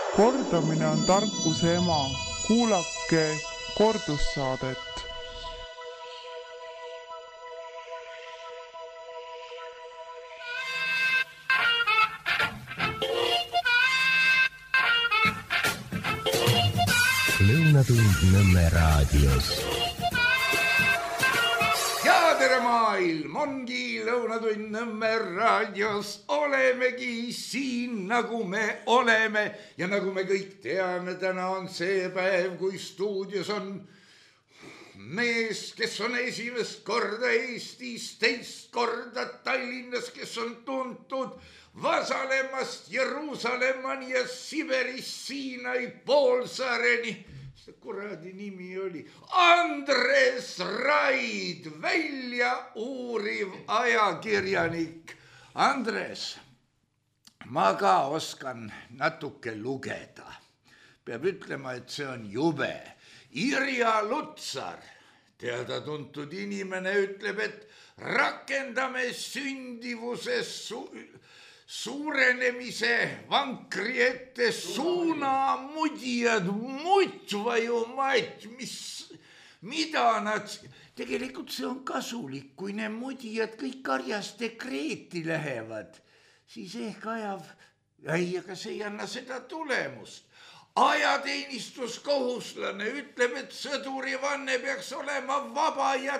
Kordamine on tarkuse ema. Kuulake kordussaadet. Lõunatund Nõmme raadios. Ja tere maailm, ongi Lõunatund Nõmme raadios. Olemegi siin, nagu me oleme ja nagu me kõik teame, täna on see päev, kui stuudios on mees, kes on esimest korda Eestis, teist korda Tallinnas, kes on tuntud Vasalemmast Jeruusalemmani ja Siberist Siinai poolsaareni. See kuradi nimi oli Andres Raid, välja uuriv ajakirjanik. Andres, ma ka oskan natuke lugeda. Peab ütlema, et see on jube. Irja Lutsar, teada-tuntud inimene, ütleb, et rakendame sündivuse suurenemise vankri ette suunamudijad, mutvaju mать, mida nad, tegelikult see on kasulik, kui need mudijad kõik karjast dekreeti lähevad, siis ehk ajab, aga see ei anna seda tulemust. Ajateenistuskohuslane ütleb, et sõduri vanne peaks olema vaba ja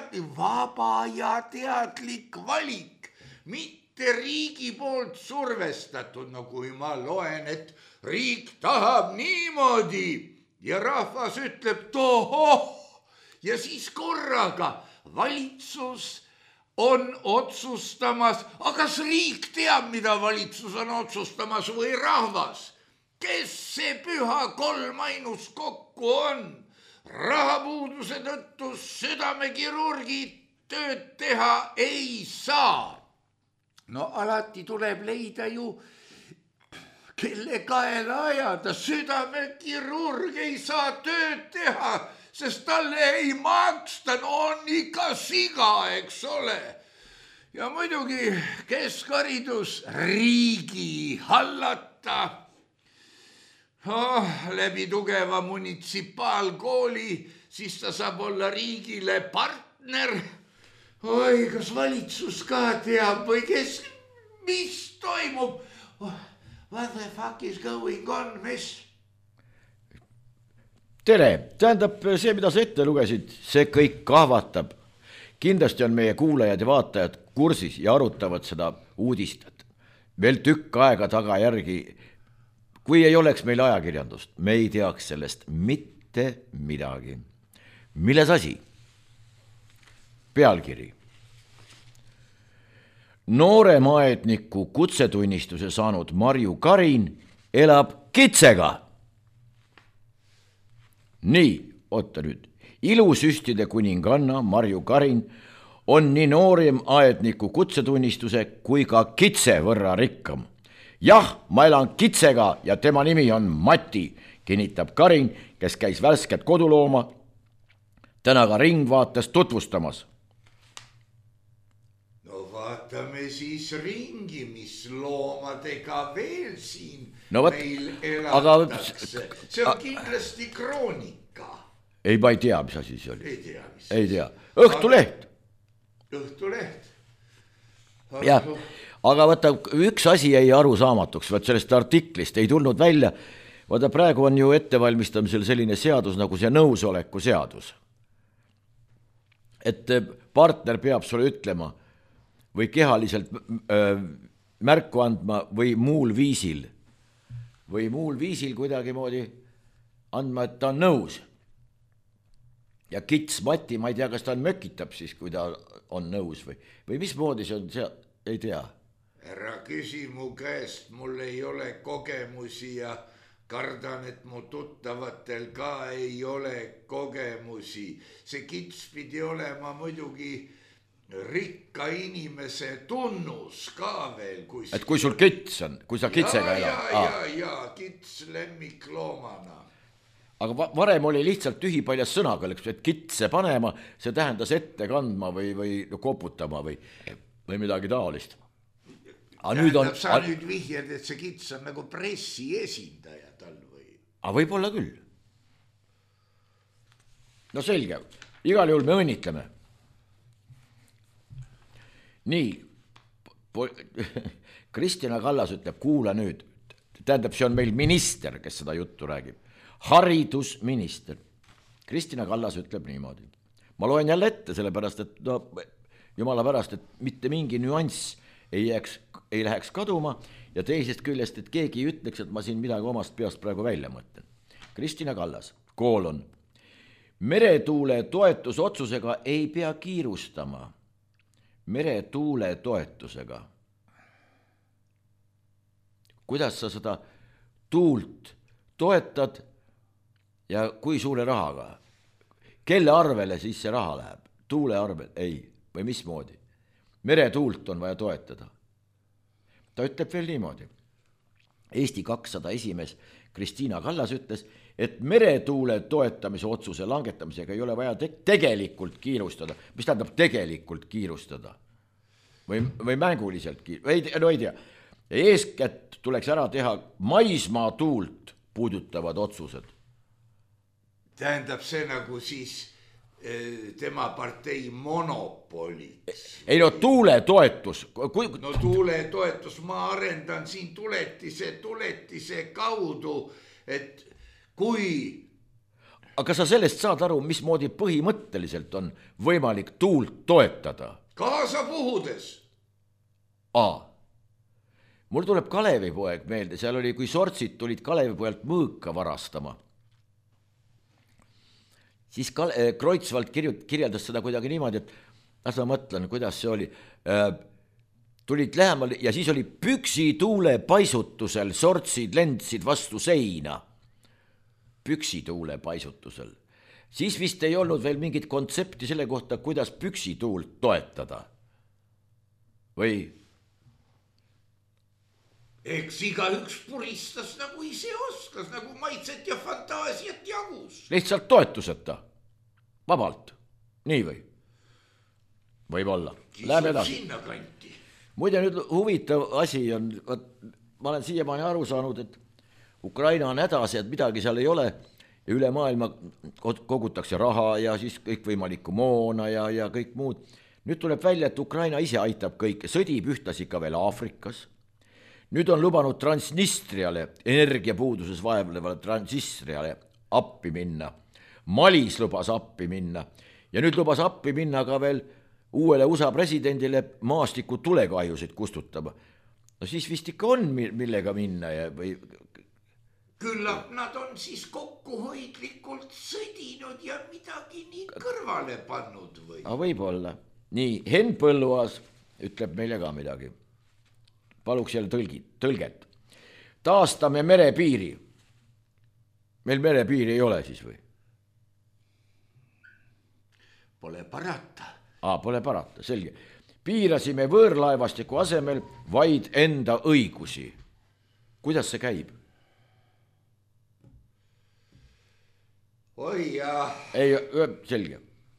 teadlik valik, mitte riigi poolt survestatud. No kui ma loen, et riik tahab niimoodi ja rahvas ütleb tohoh ja siis korraga valitsus on otsustamas, aga kas riik teab, mida valitsus on otsustamas või rahvas? Kes see püha kolmainus kokku on? Rahapuuduse tõttu südamekirurgid tööd teha ei saa. No alati tuleb leida ju, kelle kaela ajada. Südamekirurg ei saa tööd teha, sest talle ei maksta. No on ikka siga, eks ole. Ja muidugi keskharidus riigi hallata. Läbi tugeva munitsipaalkooli, siis ta saab olla riigile partner. Oi, kas valitsus ka teab või kes, mis toimub? What the fuck is going on, mis? Tere, tähendab see, mida sa ette lugesid, see kõik kahvatab. Kindlasti on meie kuulajad ja vaatajad kursis ja arutavad seda uudist. Veel tükk aega tagajärgi. Kui ei oleks meil ajakirjandust, me ei teaks sellest mitte midagi. Milles asi? Pealkiri. Noorem aetniku kutsetunnistuse saanud Marju Karin elab kitsega. Nii, oota nüüd. Ilusüstide kuninganna Marju Karin on nii noorem aetniku kutsetunnistuse kui ka kitse võrra rikkam. Jah, ma elan kitsega ja tema nimi on Mati, kinnitab Karin, kes käis värsket kodulooma täna ka Ringvaates tutvustamas. No vaatame siis ringi, mis loomadega veel siin meil elatakse. See on kindlasti kroonika. Ei, ma ei tea, mis asi see oli. Ei tea. Õhtuleht. Jah. Aga võtta, üks asi jäi arusaamatuks, võt sellest artiklist ei tulnud välja. Võtta, praegu on ju ettevalmistamisel selline seadus nagu see nõusoleku seadus. Et partner peab sulle ütlema või kehaliselt märku andma või muul viisil kuidagi moodi andma, et ta on nõus. Ja kits Mati, ma ei tea, kas ta on mökitab siis, kui ta on nõus või mismoodi see on, ei tea. Ära küsi mu käest, mul ei ole kogemusi ja kardan, et mu tuttavatel ka ei ole kogemusi. See kits pidi olema muidugi rikka inimese tunnus ka veel. Et kui sul kits on, kui sa kitsega elad. Ja, kits lemmikloomana. Aga varem oli lihtsalt tühipaljas sõnakõlks, et kitse panema, see tähendas ette kandma või koputama või midagi taolist. Tähendab, sa nüüd vihjed, et see kits on nagu pressi esindaja tal aga võib-olla küll. No selge, igal juhul me õnnitleme. Nii, Kristina Kallas ütleb, kuula nüüd, tähendab, see on meil minister, kes seda juttu räägib, haridusminister. Kristina Kallas ütleb niimoodi. Ma loen jälle ette, sellepärast, et no, jumala pärast, et mitte mingi nüanss ei läheks kaduma ja teisest küljest, et keegi ütleks, et ma siin midagi omast peast praegu välja mõtlen. Kristina Kallas, koolon. Meretuule toetusotsusega ei pea kiirustama. Meretuule toetusega. Kuidas sa seda tuult toetad ja kui suure rahaga? Kelle arvele siis see raha läheb? Tuule arvel? Ei. Või mismoodi? Meretuult on vaja toetada. Ta ütleb veel niimoodi. Eesti 200 esimees Kristina Kallas ütles, et meretuule toetamise otsuse langetamisega ei ole vaja tegelikult kiirustada. Mis tähendab tegelikult kiirustada? Või mänguliselt kiirustada? No ei tea. Eeskätt tuleks ära teha maismaa tuult puudutavad otsused. Tähendab see nagu siis tema partei monopolid. Ei no tuule toetus. No tuule toetus, ma arendan siin tuletise kaudu, et kui... Aga sa sellest saad aru, mismoodi põhimõtteliselt on võimalik tuult toetada? Kaasa puhudes. Mul tuleb Kalevipoeg meelde, seal oli, kui sortsid tulid Kalevipojalt mõõka varastama. Siis Kreutzwald kirjeldas seda kuidagi niimoodi, et ma mõtlen, kuidas see oli. Tulid lähemal ja siis oli püksituule paisutusel, sortsid lendsid vastu seina. Püksituule paisutusel. Siis vist ei olnud veel mingit kontsepti selle kohta, kuidas püksituult toetada. Või? Eks iga üks puristas nagu ise oskas, nagu maitset ja fantaasiat jagus. Lihtsalt toetuseta. Vabalt. Nii või? Võib-olla. Läheme edasi. Sinna kanti. Muide nüüd huvitav asi on, ma olen siiamaani aru saanud, et Ukraina on hädas, et midagi seal ei ole ja üle maailma kogutakse raha ja siis kõik võimalikku moona ja kõik muud. Nüüd tuleb välja, et Ukraina ise aitab kõike, sõdib ühtlasi ka veel Aafrikas. Nüüd on lubanud Transnistriale, energiapuuduses vaevlevale Transnistriale appi minna. Malis lubas appi minna ja nüüd lubas appi minna ka veel uuele USA presidendile maastiku tulekahjusid kustutama. No siis vist ikka on millega minna või... Küllap nad on siis kokkuhoidlikult sõdinud ja midagi nii kõrvale pannud või? Võib-olla. Nii, Henn Põlluaas ütleb meile ka midagi. Paluks jälle tõlget. Taastame merepiiri. Meil merepiiri ei ole siis või? Pole parata. Pole parata, selge. Piirasime võõrlaevastiku asemel vaid enda õigusi. Kuidas see käib? Oi jah. Ei, selge.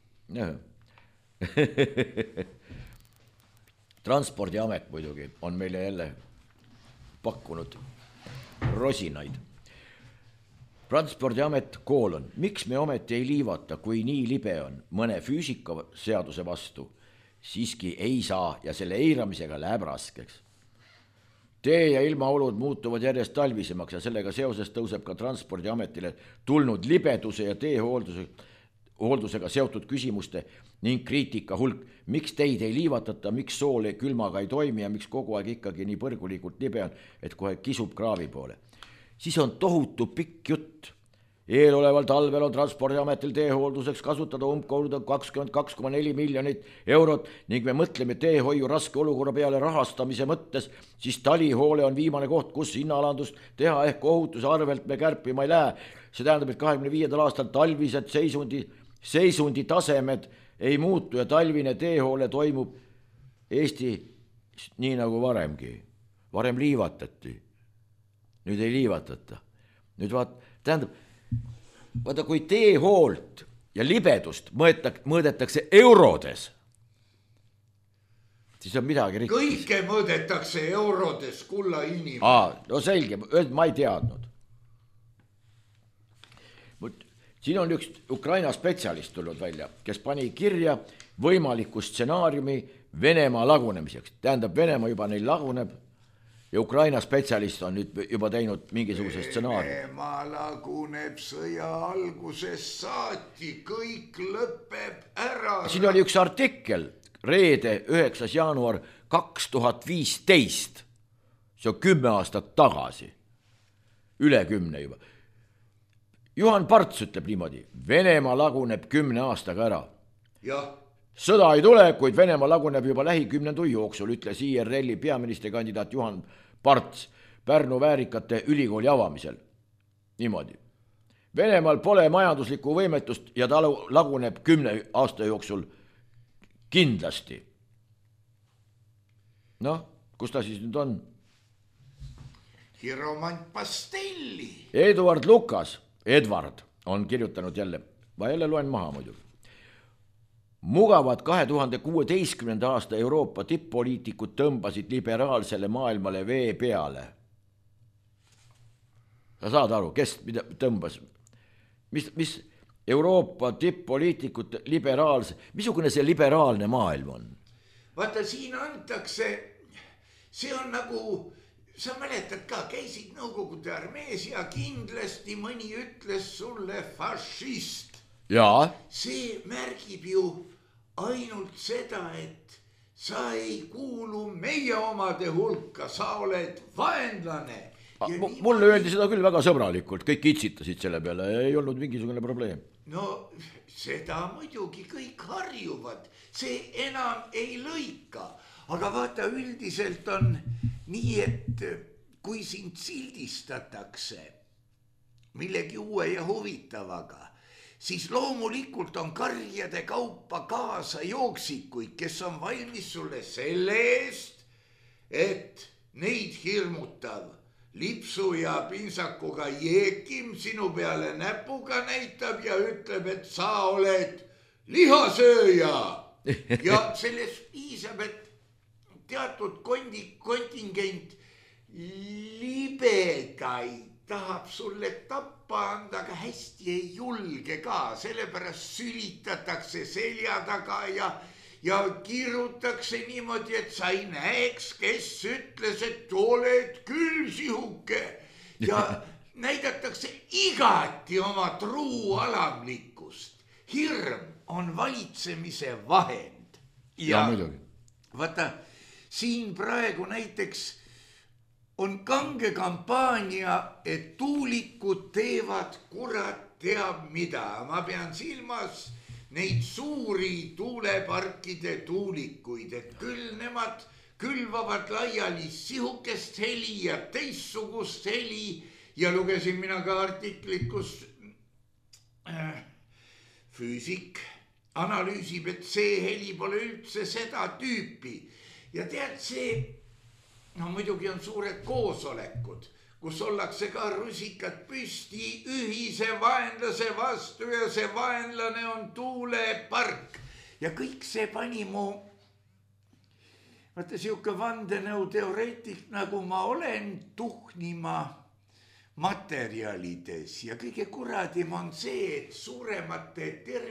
Transpordiamet muidugi on meile jälle pakkunud rosinaid. Transpordiamet koolon. Miks me ometi ei liivata, kui nii libe on mõne füüsikaseaduse vastu? Siiski ei saa ja selle eiramisega läheb raskeks. Tee- ja ilmaolud muutuvad järjest talvisemaks ja sellega seoses tõuseb ka Transpordiametile tulnud libeduse ja teehooldusega seotud küsimuste ning kriitika hulk. Miks teid ei liivatata, miks soole külmaga ei toimi ja miks kogu aeg ikkagi nii põrgulikult libe on, et kohe kisub kraavi poole. Siis on tohutu pikk jutt. Eeloleval talvel on Transpordiametil teehoolduseks kasutada umbkaudu 22,4 miljonit eurot ning me mõtleme teehoiu raske olukorra peale rahastamise mõttes, siis talihoole on viimane koht, kus hinnaalandust teha ehk ohutuse arvelt me kärpima ei lähe. See tähendab, et 25. aastal talvised seisundi tasemed ei muutu ja talvine teehoole toimub Eesti nii nagu varemgi. Varem liivatati. Nüüd ei liivatata. Nüüd vaata, kui teehoolt ja libedust mõõdetakse eurodes, siis on midagi rikki. Kõike mõõdetakse eurodes, kulla inimene. No selge, ma ei teadnud. siin on üks Ukraina spetsialist tulnud välja, kes pani kirja võimaliku stsenaariumi Venemaa lagunemiseks. Tähendab, Venemaa juba neil laguneb ja Ukraina spetsialist on nüüd juba teinud mingisuguse stsenaariumi. Venemaa laguneb sõja algusest saati, kõik lõpeb ära. Siin oli üks artikkel, reede 9. jaanuar 2015. See on 10 aastat tagasi. Üle 10 juba. Juhan Parts ütleb niimoodi, Venemaa laguneb 10 aastaga ära. Jah. Sõda ei tule, kuid Venemaa laguneb juba lähikümnendu jooksul, ütles IRL-i peaministrikandidaat Juhan Parts Pärnu Väärikate ülikooli avamisel. Niimoodi. Venemaal pole majanduslikku võimetust ja ta laguneb 10 aasta jooksul kindlasti. Noh, kus ta siis nüüd on? Hiromant Pastelli. Edward on kirjutanud jälle, ma jälle loen maha muidugi. Mugavad 2016. aasta Euroopa tipp-poliitikud tõmbasid liberaalsele maailmale vee peale. Sa saad aru, kes mida tõmbas? Mis Euroopa tipp-poliitikud missugune see liberaalne maailm on? Vaata, siin antakse, see on nagu, sa mäletad ka, käisid Nõukogude armees ja kindlasti mõni ütles sulle fašist. Jaa. See märgib ju ainult seda, et sa ei kuulu meie omade hulka, sa oled vaenlane. Mulle öeldi seda küll väga sõbralikult, kõik itsitasid selle peale ja ei olnud mingisugune probleem. No seda muidugi kõik harjuvad, see enam ei lõika, aga vaata üldiselt on nii, et kui sind sildistatakse millegi uue ja huvitavaga, siis loomulikult on karjade kaupa kaasa jooksikuid, kes on valmis sulle selle eest, et neid hirmutav lipsu ja pintsakuga Jeekim sinu peale näpuga näitab ja ütleb, et sa oled lihasööja. Ja sellest piisab, et teatud kontingent libedaid tahab sulle tappa anda, aga hästi ei julge ka, sellepärast sülitatakse selja taga ja kiirutakse niimoodi, et sa ei näeks, kes ütles, et oled küll sihuke ja näidatakse igati oma truu alamlikkust. Hirm on valitsemise vahend. Ja muidugi. Vaata, siin praegu näiteks on kange kampaania, et tuulikud teevad kurat teab mida. Ma pean silmas neid suuri tuuleparkide tuulikuid, et küll nemad külvavad laiali sihukest heli ja teissugust heli ja lugesin mina ka artiklit, kus füüsik analüüsib, et see heli pole üldse seda tüüpi ja tead see, no muidugi on suured koosolekud, kus ollakse ka rusikad püsti ühise vaenlase vastu ja see vaenlane on tuulepark. Ja kõik see pani mu, vaata sihuke vandenõu teoreetik, nagu ma olen, tuhnima materjalides ja kõige kuradim on see, et suuremate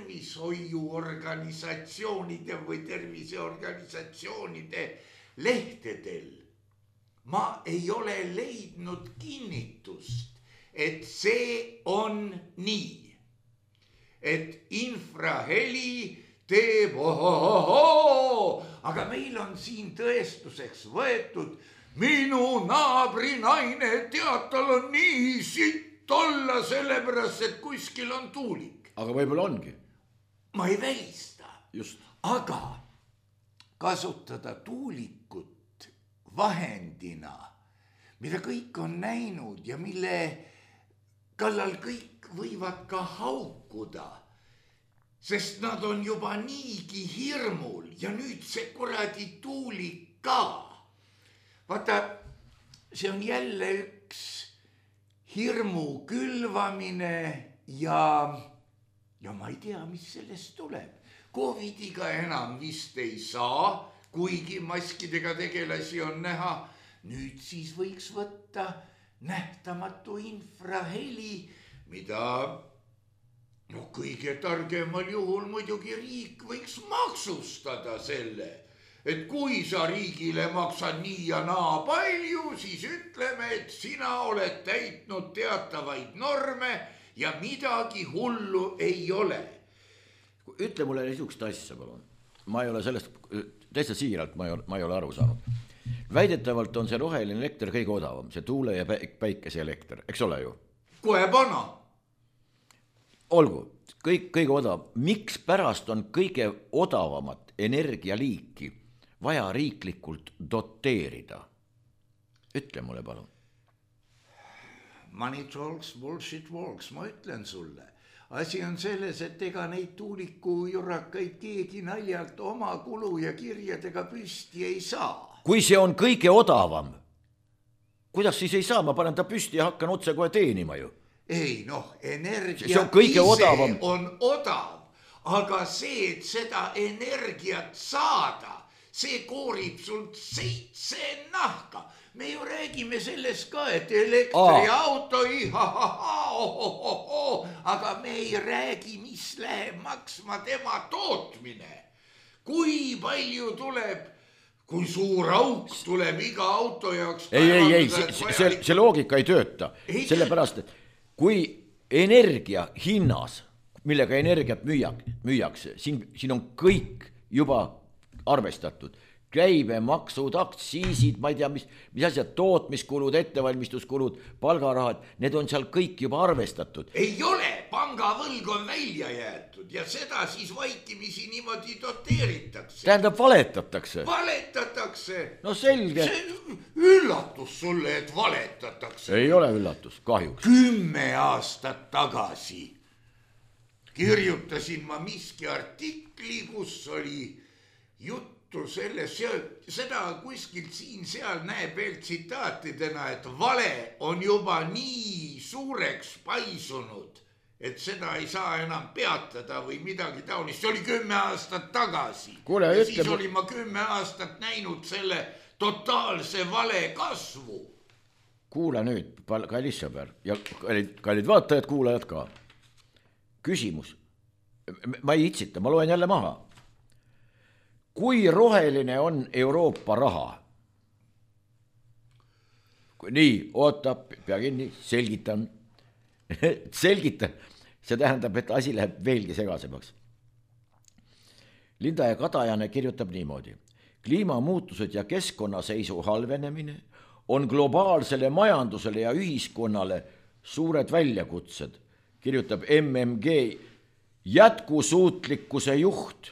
tervishoiuorganisatsioonide või terviseorganisatsioonide lehtedel ma ei ole leidnud kinnitust, et see on nii, et infraheli teeb ohohoho, aga meil on siin tõestuseks võetud minu naabri naine, tead, tal on nii sitt olla sellepärast, et kuskil on tuulik. Aga võib-olla ongi. Ma ei välista. Just. Aga kasutada tuulikut vahendina, mida kõik on näinud ja mille kallal kõik võivad ka haukuda, sest nad on juba niigi hirmul ja nüüd see kuradi tuulik ka. Vaata, see on jälle üks hirmu külvamine ja ma ei tea, mis sellest tuleb. Covidiga enam vist ei saa, kuigi maskidega tegelasi on näha. Nüüd siis võiks võtta nähtamatu infraheli, mida no kõige targemal juhul muidugi riik võiks maksustada selle, et kui sa riigile maksad nii ja naa palju, siis ütleme, et sina oled täitnud teatavaid norme ja midagi hullu ei ole. Ütle mulle niisugust asja, palun. Ma ei ole sellest, täitsa siiralt ma ei ole aru saanud. Väidetavalt on see roheline elekter kõige odavam, see tuule ja päikese elekter, eks ole ju? Kohe pana. Olgu, kõige odavam. Miks pärast on kõige odavamat energialiiki vaja riiklikult doteerida? Ütle mulle, palun. Money talks, bullshit walks, ma ütlen sulle. Asi on selles, et ega neid tuuliku jurakaid keegi naljalt oma kulu ja kirjadega püsti ei saa. Kui see on kõige odavam, kuidas siis ei saa? Ma panen ta püsti ja hakkan otse kohe teenima ju. Ei noh, energia see on kõige odavam. On odav, aga see, et seda energiat saada, see koorib sult 7 nahka. Me ju räägime sellest ka, et elektriauto, aga me ei räägi, mis läheb maksma tema tootmine. Kui palju tuleb, kui suur auk tuleb iga auto jaoks. Ei, see loogika ei tööta. Sellepärast, et kui energia hinnas, millega energiat müüakse, siin on kõik juba arvestatud. Käibemaksud, aktsiisid, ma ei tea, mis asjad, tootmiskulud, ettevalmistuskulud, palgarahad, need on seal kõik juba arvestatud. Ei ole, pangavõlg on välja jäetud ja seda siis vaikimisi niimoodi doteeritakse. Tähendab, valetatakse. Valetatakse. No selge. See üllatus sulle, et valetatakse. Ei ole üllatus, kahjuks. 10 aastat tagasi kirjutasin ma miski artikli, kus oli juttu sellest, seda kuskilt siin-seal näeb veel tsitaatidena, et vale on juba nii suureks paisunud, et seda ei saa enam peatada või midagi taolist. See oli 10 aastat tagasi. Kuule, ja siis olin ma 10 aastat näinud selle totaalse vale kasvu. Kuule nüüd, kallis sõber ja kallid vaatajad, kuulajad ka. Küsimus. Ma ei itsita, ma loen jälle maha. Kui roheline on Euroopa raha? Nii, oota, pea kinni, selgitan. Selgitan, see tähendab, et asi läheb veelgi segasemaks. Linda ja Kadajane kirjutab niimoodi. Kliimamuutused ja keskkonnaseisu halvenemine on globaalsele majandusele ja ühiskonnale suured väljakutsed, kirjutab MMG jätkusuutlikkuse juht.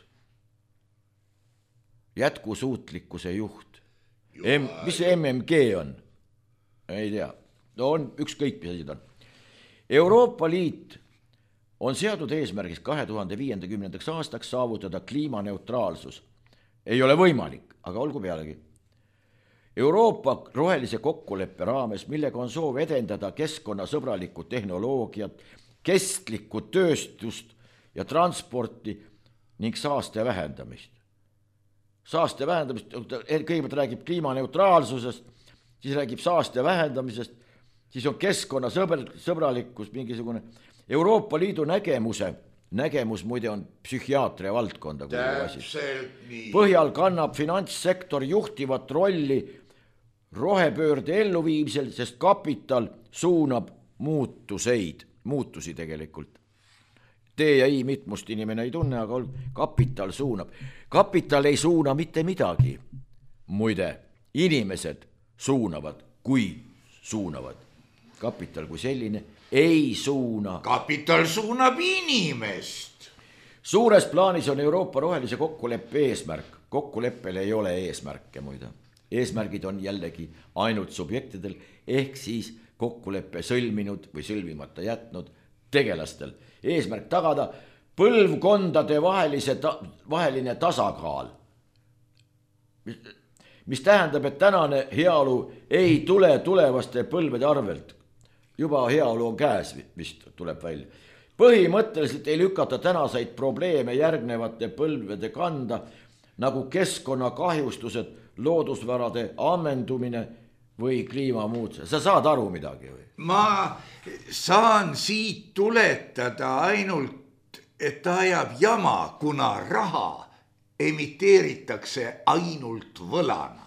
Jätkusuutlikkuse juht. Mis see MMG on? Ei tea. No on ükskõik, mis asi ta on. Euroopa Liit on seadnud eesmärgis 2050. aastaks saavutada kliimaneutraalsus. Ei ole võimalik, aga olgu pealegi. Euroopa rohelise kokkuleppe raames, millega on soov edendada keskkonnasõbralikku tehnoloogiat, kestlikku tööstust ja transporti ning saaste vähendamist. Saaste vähendamist, kõigepealt räägib kliimaneutraalsusest, siis räägib saaste vähendamisest, siis on keskkonnasõbralikkus mingisugune. Euroopa Liidu nägemus muide on psühhiaatria valdkonda. Põhjal kannab finantssektor juhtivat rolli rohepöörde elluviimisel, sest kapital suunab muutusi tegelikult. T ja I mitmust inimene ei tunne, aga kapital suunab. Kapital ei suuna mitte midagi. Muide, inimesed suunavad, kui suunavad. Kapital kui selline ei suuna. Kapital suunab inimest. Suures plaanis on Euroopa rohelise kokkuleppe eesmärk. Kokkuleppel ei ole eesmärke muide. Eesmärgid on jällegi ainult subjektidel, ehk siis kokkuleppe sõlminud või sõlmimata jätnud tegelastel. Eesmärk tagada põlvkondade vaheline tasakaal. Mis tähendab, et tänane heaolu ei tule tulevaste põlvede arvelt. Juba heaolu on käes, vist tuleb välja. Põhimõtteliselt ei lükata tänaseid probleeme järgnevate põlvede kanda, nagu keskkonnakahjustused, loodusvarade ammendumine või kliimamuutus. Sa saad aru midagi või? Ma saan siit tuletada ainult et ta ajab jama, kuna raha emiteeritakse ainult võlana.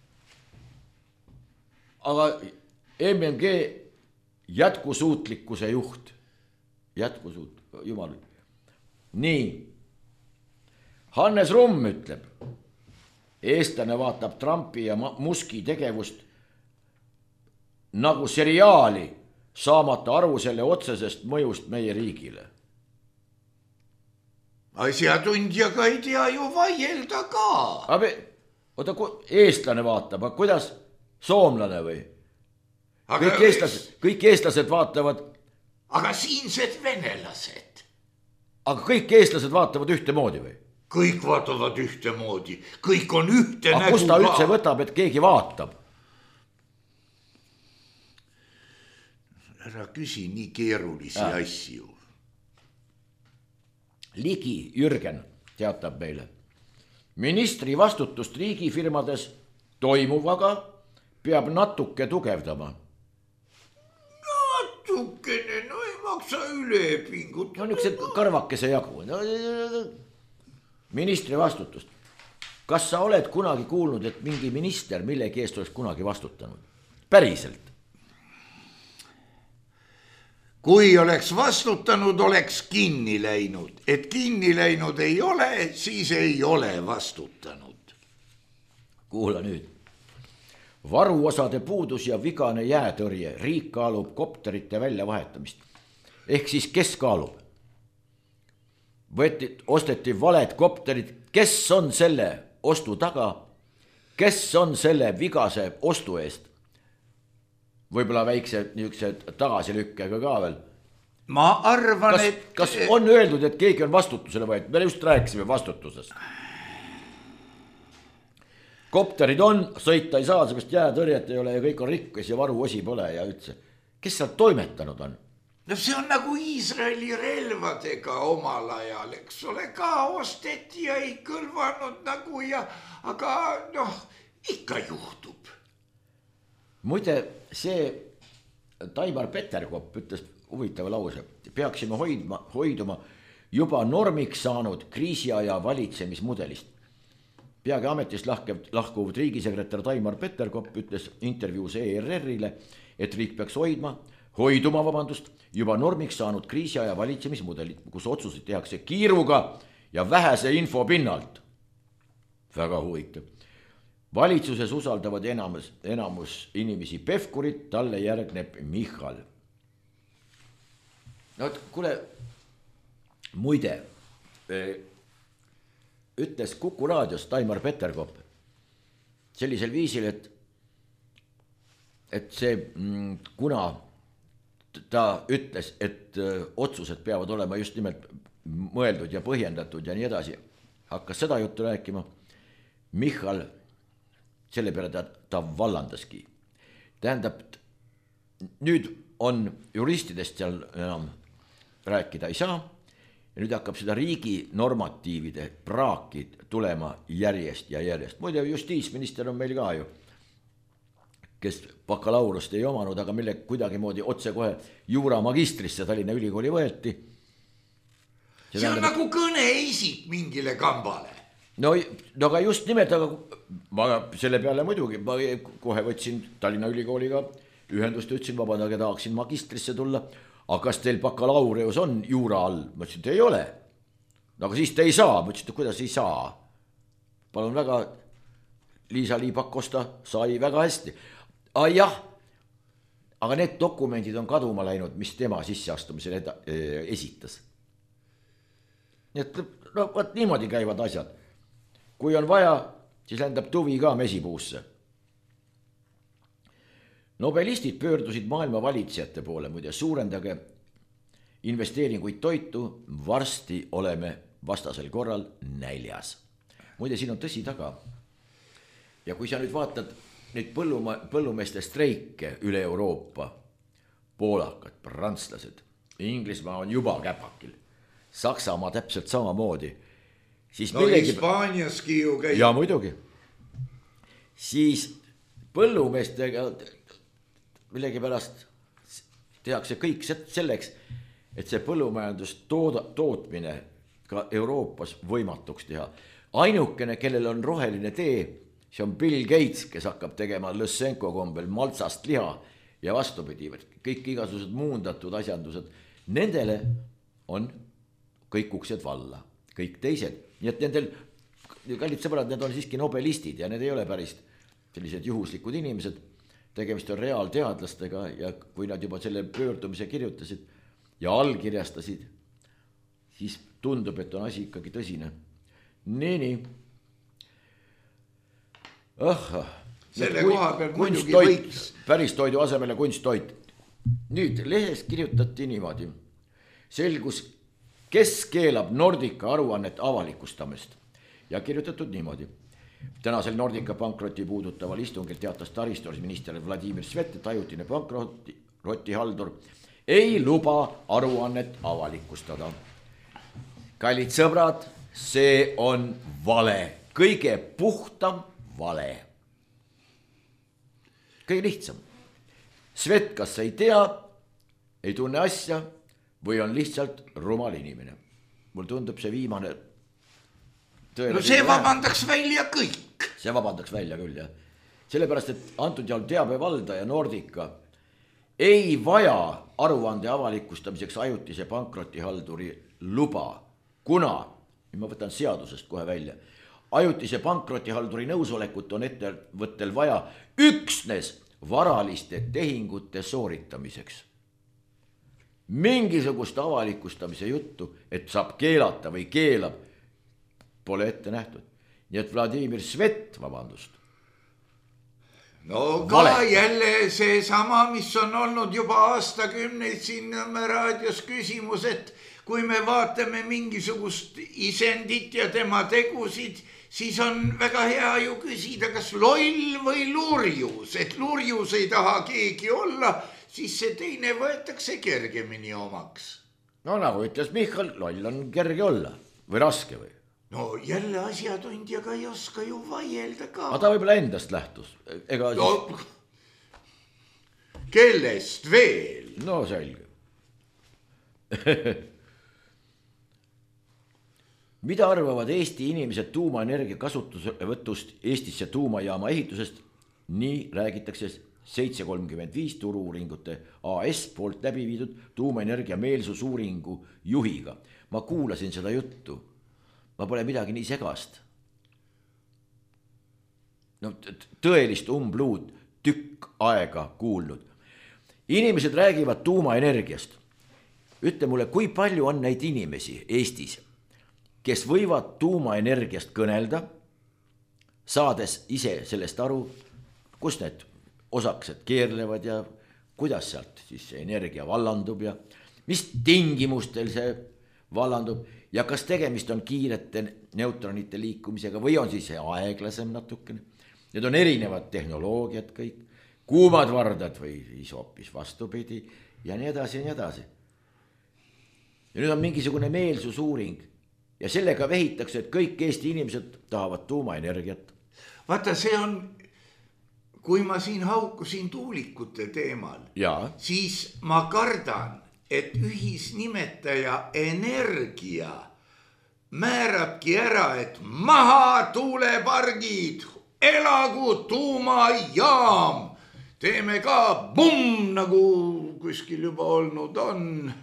aga MMG jätkusuutlikkuse juht, jumal. Nii, Hannes Rumm ütleb, eestlane vaatab Trumpi ja Muski tegevust nagu seriaali, saamata aru selle otsesest mõjust meie riigile. Asjatundjaga ei tea ju vaielda ka. Oota, eestlane vaatab, aga kuidas soomlane või? Kõik eestlased vaatavad. Aga siinsed venelased. Aga kõik eestlased vaatavad ühtemoodi või? Kõik vaatavad ühtemoodi, kõik on ühte nägu ka. Kus ta üldse võtab, et keegi vaatab? Ära küsi nii keerulisi asju. Ligi Jürgen teatab meile. Ministri vastutust riigifirmades toimuvaga peab natuke tugevdama. Natukene, no ei maksa üle pingutada. No niisugused karvakese jagu. Ministri vastutust. Kas sa oled kunagi kuulnud, et mingi minister millegi eest oleks kunagi vastutanud? Päriselt. Kui oleks vastutanud, oleks kinni läinud. Et kinni läinud ei ole, siis ei ole vastutanud. Kuula nüüd. Varuosade puudus ja vigane jäätõrje. Riik kaalub kopterite väljavahetamist. Ehk siis kes kaalub? Osteti valed kopterid. Kes on selle ostu taga? Kes on selle vigase ostu eest? Võib-olla väikse tagasilükkega ka veel. Ma arvan, kas on öeldud, et keegi on vastutusele võetud? Me just rääkisime vastutusest. Kopterid on, sõita ei saa, seepärast jäätõrjet ei ole ja kõik on rikkes ja varuosi pole ja üldse. Kes seal toimetanud on? No see on nagu Iisraeli relvadega omal ajal, eks ole, ka osteti ja ei kõlvanud nagu aga ikka juhtub. Muide, see Taimar Peterkop ütles huvitava lause. Peaksime hoiduma juba normiks saanud kriisiaja valitsemismudelist. Peagi ametist lahkuv riigisekretär Taimar Peterkop ütles intervjuus ERR-ile, et riik peaks hoiduma juba normiks saanud kriisiaja valitsemismudelit, kus otsuseid tehakse kiiruga ja vähese info pinnalt. Väga huvitav. Valitsuses usaldavad enamus inimesi Pevkurit, talle järgneb Michal. No kuule, muide, ütles Kuku raadios Taimar Peterkop sellisel viisil, et see, kuna ta ütles, et otsused peavad olema just nimelt mõeldud ja põhjendatud ja nii edasi, hakkas seda juttu rääkima, Michal selle peale ta vallandaski. Tähendab, nüüd on juristidest seal enam rääkida ei saa ja nüüd hakkab seda riigi normatiivide praaki tulema järjest ja järjest. Muide, justiitsminister on meil ka ju, kes bakalaureust ei omanud, aga mille kuidagi moodi otse kohe juuramagistrisse Tallinna Ülikooli võeti. See on nagu kõneisik mingile kambale. No aga just nimelt, aga ma selle peale muidugi, ma kohe võtsin Tallinna Ülikooliga ühendust, ütlesin, vabandage, tahaksin magistrisse tulla, aga kas teil bakalaureus on juura all? Ma ütlesin, et ei ole. Aga siis te ei saa, ma ütlesin, et kuidas ei saa? Palun väga, Liisa-Lee Pakosta sai väga hästi. Jah, aga need dokumendid on kaduma läinud, mis tema sisseastumisel esitas. Nii et võt niimoodi käivad asjad. Kui on vaja, siis lendab tuvi ka mesipuusse. Nobelistid pöördusid maailma valitsejate poole, muide suurendage investeeringuid toitu, varsti oleme vastasel korral näljas. Muide, siin on tõsi taga. Ja kui sa nüüd vaatad neid põllumeeste streike üle Euroopa, poolakad, prantslased, Inglismaa on juba käpakil, Saksamaa täpselt samamoodi, siis Hispaaniaski ju käib. Ja muidugi. Siis põllumeestega millegi pärast tehakse kõik selleks, et see põllumajandustootmine ka Euroopas võimatuks teha. Ainukene, kellel on roheline tee, see on Bill Gates, kes hakkab tegema Lõssenko kombel maltsast liha ja vastupidi, kõik igasugused muundatud asjandused, nendele on kõik uksed valla, kõik teised. Nii et nendel, kallid sõbrad, need on siiski nobelistid ja need ei ole päris sellised juhuslikud inimesed, tegemist on reaalteadlastega ja kui nad juba selle pöördumise kirjutasid ja allkirjastasid, siis tundub, et on asi ikkagi tõsine. Nii. Selle koha peal muidugi võiks. Päris toidu asemele kunsttoit. Nüüd lehes kirjutati niimoodi. Selgus, kes keelab Nordica aruannet avalikustamist ja kirjutatud niimoodi. Tänasel Nordica pankroti puudutaval istungil teatas taristumisminister Vladimir Svet, et ajutine pankrotihaldur ei luba aruannet avalikustada. Kallid sõbrad, see on vale, kõige puhtam vale. Kõige lihtsam. Svet kas ei tea, ei tunne asja või on lihtsalt rumal inimene. Mul tundub see viimane. No see vabandaks välja kõik. See vabandaks välja küll, jah. Sellepärast, et antud jaol teabevaldaja Nordica ei vaja aruande avalikustamiseks ajutise pankrotihalduri luba, kuna, ma võtan seadusest kohe välja, ajutise pankrotihalduri nõusolekut on ettevõttel vaja üksnes varaliste tehingute sooritamiseks. Mingisugust avalikustamise juttu, et saab keelata või keelab, pole ette nähtud. Nii et Vladimir Svet, vabandust. No ka jälle see sama, mis on olnud juba aastakümneid siin Nõmme raadios küsimus, et kui me vaatame mingisugust isendit ja tema tegusid, siis on väga hea ju küsida, kas loll või lurjus, et lurjus ei taha keegi olla, siis see teine võetakse kergemini omaks. No nagu ütles Michal, loll on kerge olla või raske või? No jälle asjatundjaga ei oska ju vaielda ka. Aga ta võib-olla endast lähtus. Ega siis... No, kellest veel? No selge. Mida arvavad Eesti inimesed tuumaenergia kasutusvõtust Eestisse tuumajaama ehitusest? Nii räägitakse 735 turu-uuringute AS poolt läbi viidud tuumaenergia meelsusuuringu juhiga. Ma kuulasin seda juttu. Ma pole midagi nii segast. No, tõelist umbluud tükk aega kuulnud. Inimesed räägivad tuumaenergiast. Ütle mulle, kui palju on neid inimesi Eestis, kes võivad tuumaenergiast kõnelda, saades ise sellest aru, kus need osakesed keerlevad ja kuidas sealt siis see energia vallandub ja mis tingimustel see vallandub ja kas tegemist on kiirete neutronite liikumisega või on siis see aeglasem natukene. Need on erinevad tehnoloogiad kõik, kuumad vardad või siis hoopis vastupidi ja nii edasi ja nii edasi. Ja nüüd on mingisugune meelsusuuring ja sellega vehitakse, et kõik Eesti inimesed tahavad tuumaenergiat. Vaata, see on, kui ma siin haukusin tuulikute teemal, siis ma kardan, et ühisnimetaja energia määrabki ära, et maha tuulepargid, elagu tuumajaam, teeme ka bumm, nagu kuskil juba olnud on.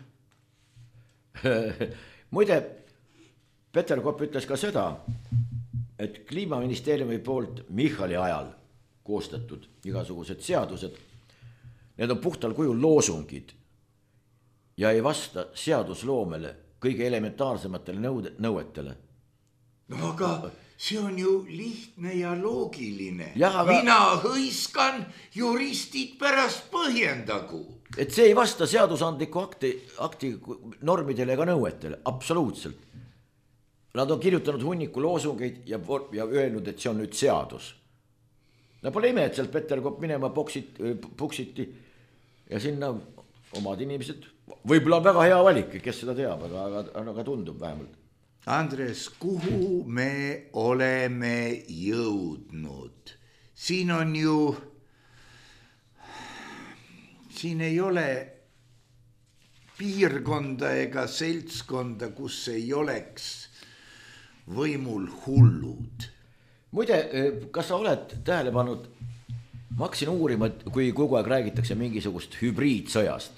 Muide, Peter Kopp ütles ka seda, et Kliimaministeeriumi poolt Michali ajal koostatud igasugused seadused, need on puhtal kujul loosungid ja ei vasta seadusloomele kõige elementaarsematele nõuetele. No aga see on ju lihtne ja loogiline. Aga... Mina hõiskan, juristid pärast põhjendagu. Et see ei vasta seadusandliku akti normidele ega nõuetele, absoluutselt. Nad on kirjutanud hunniku loosungeid ja öelnud, et see on nüüd seadus. No pole ime, et sealt Peter Kopp minema puksiti ja sinna omad inimesed, võib-olla on väga hea valik, kes seda teab, aga tundub vähemalt. Andres, kuhu me oleme jõudnud? Siin on ju, siin ei ole piirkonda ega seltskonda, kus ei oleks võimul hullud. Muide, kas sa oled tähele pannud, ma hakkasin uurima, kui kogu aeg räägitakse mingisugust hübriidsõjast.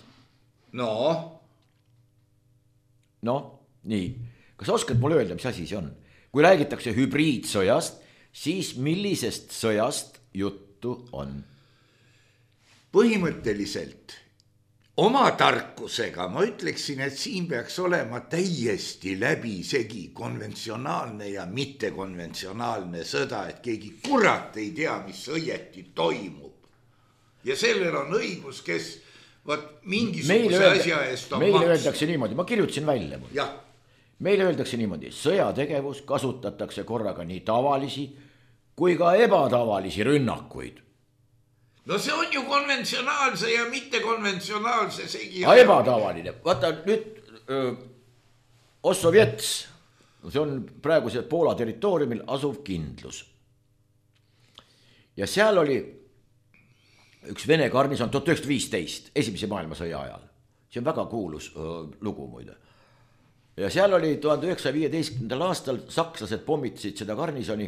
No, nii. Kas sa oskad mulle öelda, mis asi see on? Kui räägitakse hübriidsõjast, siis millisest sõjast juttu on? Põhimõtteliselt oma tarkusega ma ütleksin, et siin peaks olema täiesti läbisegi konventsionaalne ja mittekonventsionaalne sõda, et keegi kurat ei tea, mis õieti toimub. Ja sellel on õigus, kes mingisuguse asja eest on meile öeldakse niimoodi, ma kirjutasin välja. Jah. Meile öeldakse niimoodi, sõjategevus kasutatakse korraga nii tavalisi kui ka ebatavalisi rünnakuid. No see on ju konventsionaalse ja mittekonventsionaalse segi. Ebatavaline. Vaata nüüd Ossovets, see on praeguse Poola territooriumil asuv kindlus. Ja seal oli üks Vene garnison 1915, esimese maailmasõja ajal. See on väga kuulus lugu muide. Ja seal oli 1915. aastal sakslased pommitasid seda garnisoni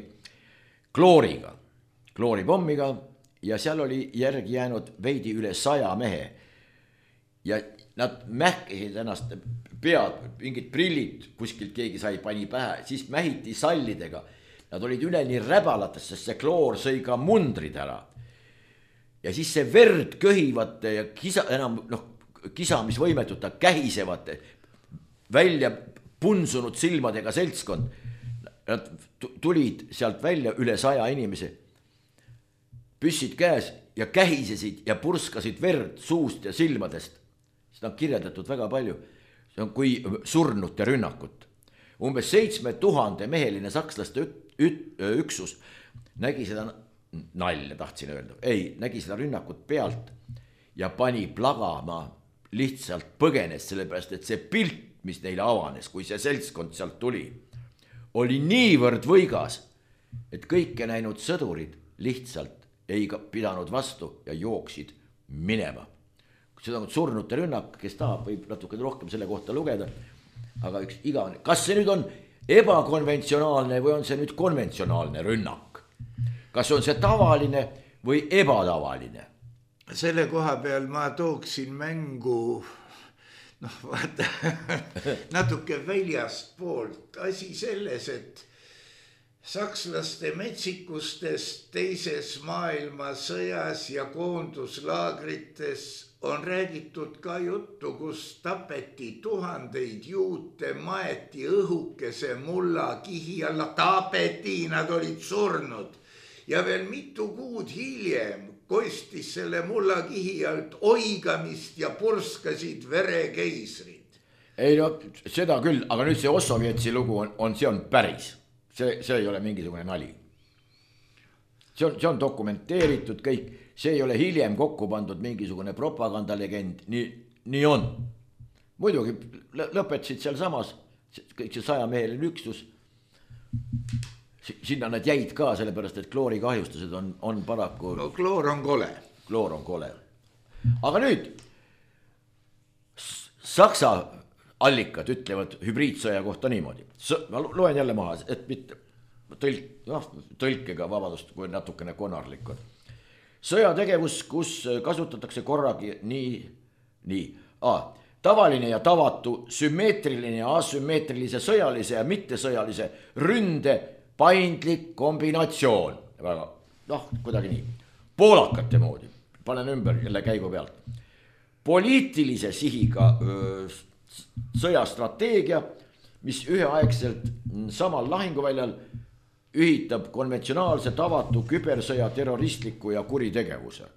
klooripommiga ja seal oli järgi jäänud veidi üle 100 mehe. Ja nad mähkisid ennast pead, mingid prillid kuskilt keegi sai, pani pähe, siis mähiti sallidega. Nad olid üleni räbalates, sest see kloor sõi ka mundrid ära. Ja siis see verd köhivate ja kisamisvõimetuta kähisevate välja punsunud silmadega seltskond. Nad tulid sealt välja üle 100 inimese, püssid käes ja kähisesid ja purskasid verd suust ja silmadest. Seda on kirjeldatud väga palju. See on kui surnute rünnakut. Umbes 7000 meheline sakslaste üksus nägi seda nalja, tahtsin öelda. Ei, nägi seda rünnakut pealt ja pani plagama, lihtsalt põgenes, sellepärast, et see pilt, mis neile avanes, kui see seltskond sealt tuli, oli niivõrd võigas, et kõike näinud sõdurid lihtsalt ei pidanud vastu ja jooksid minema. Seda on surnute rünnak, kes tahab, võib natuke rohkem selle kohta lugeda, aga üks igavene. Kas see nüüd on ebakonventsionaalne või on see nüüd konventsionaalne rünnak? Kas on see tavaline või ebatavaline? Selle koha peal ma tooksin mängu natuke väljast poolt. Asi selles, et sakslaste metsikustest teises maailmasõjas ja koonduslaagrites on räägitud ka juttu, kus tapeti tuhandeid juute, maeti õhukese mullakihi alla, tapeti, nad olid surnud. Ja veel mitu kuud hiljem kostis selle mullakihi alt oigamist ja purskasid verekeisrid. Ei no, seda küll, aga nüüd see Ossovietsi lugu see on päris. See ei ole mingisugune nali. See on dokumenteeritud kõik. See ei ole hiljem kokku pandud mingisugune propagandalegend. Nii on. Muidugi lõpetasid seal samas kõik see 100-meheline üksus. Sinna nad jäid ka, sellepärast, et kloorikahjustused on paraku... No kloor on kole. Kloor on kole. Aga nüüd, Saksa allikad ütlevad hübriidsõja kohta niimoodi. Ma loen jälle maha, et mitte tõlkega, vabadust, kui natukene konarlik on. Sõjategevus, kus kasutatakse korragi nii. Tavaline ja tavatu, sümmeetriline ja asümmeetrilise sõjalise ja mittesõjalise ründe paindlik kombinatsioon. Kuidagi nii. Poolakate moodi. Panen ümber jälle käigu pealt. Poliitilise sihiga sõjastrateegia, mis üheaegselt samal lahinguväljal ühitab konventsionaalse tavatu kübersõja terroristliku ja kuritegevuse.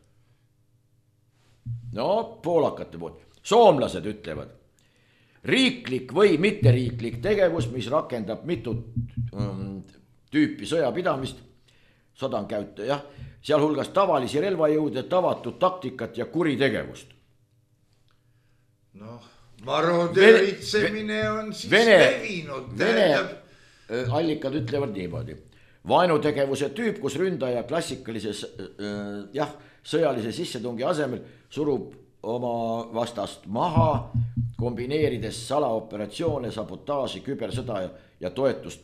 Poolakate moodi. Soomlased ütlevad, riiklik või mitteriiklik tegevus, mis rakendab mitut tüüpi sõjapidamist, sodan käüta, sealhulgas tavalisi relvajõude, tavatud taktikat ja kuritegevust. Marodööritsemine on siis levinud. Vene allikad ütlevad niimoodi. Vaenutegevuse tüüp, kus ründaja klassikalises sõjalise sissetungi asemel surub oma vastast maha, kombineerides salaoperatsioone, sabotaaži, kübersõda ja toetust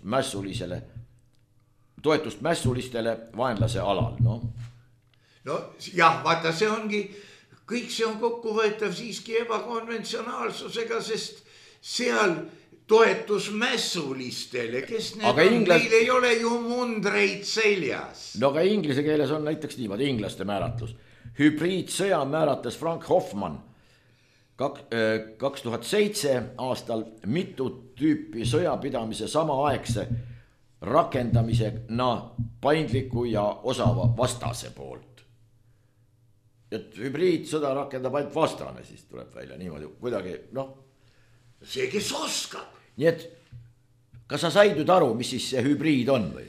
mässulistele vaenlase alal, noh. No jah, vaata, see ongi, kõik see on kokkuvõetav siiski ebakonventsionaalsusega, sest seal toetus mässulistele, kes neil ei ole ju mundreid seljas. No aga inglise keeles on näiteks niimoodi inglaste määratlus. Hübriidsõja määratles Frank Hoffman 2007 aastal mitut tüüpi sõjapidamise samaaegse rakendamisena paindliku ja osava vastase poolt. Et hübriidsõda rakendab ainult vastane, siis tuleb välja niimoodi kuidagi, noh. See, kes oskab. Nii et, kas sa said nüüd aru, mis siis see hübriid on või?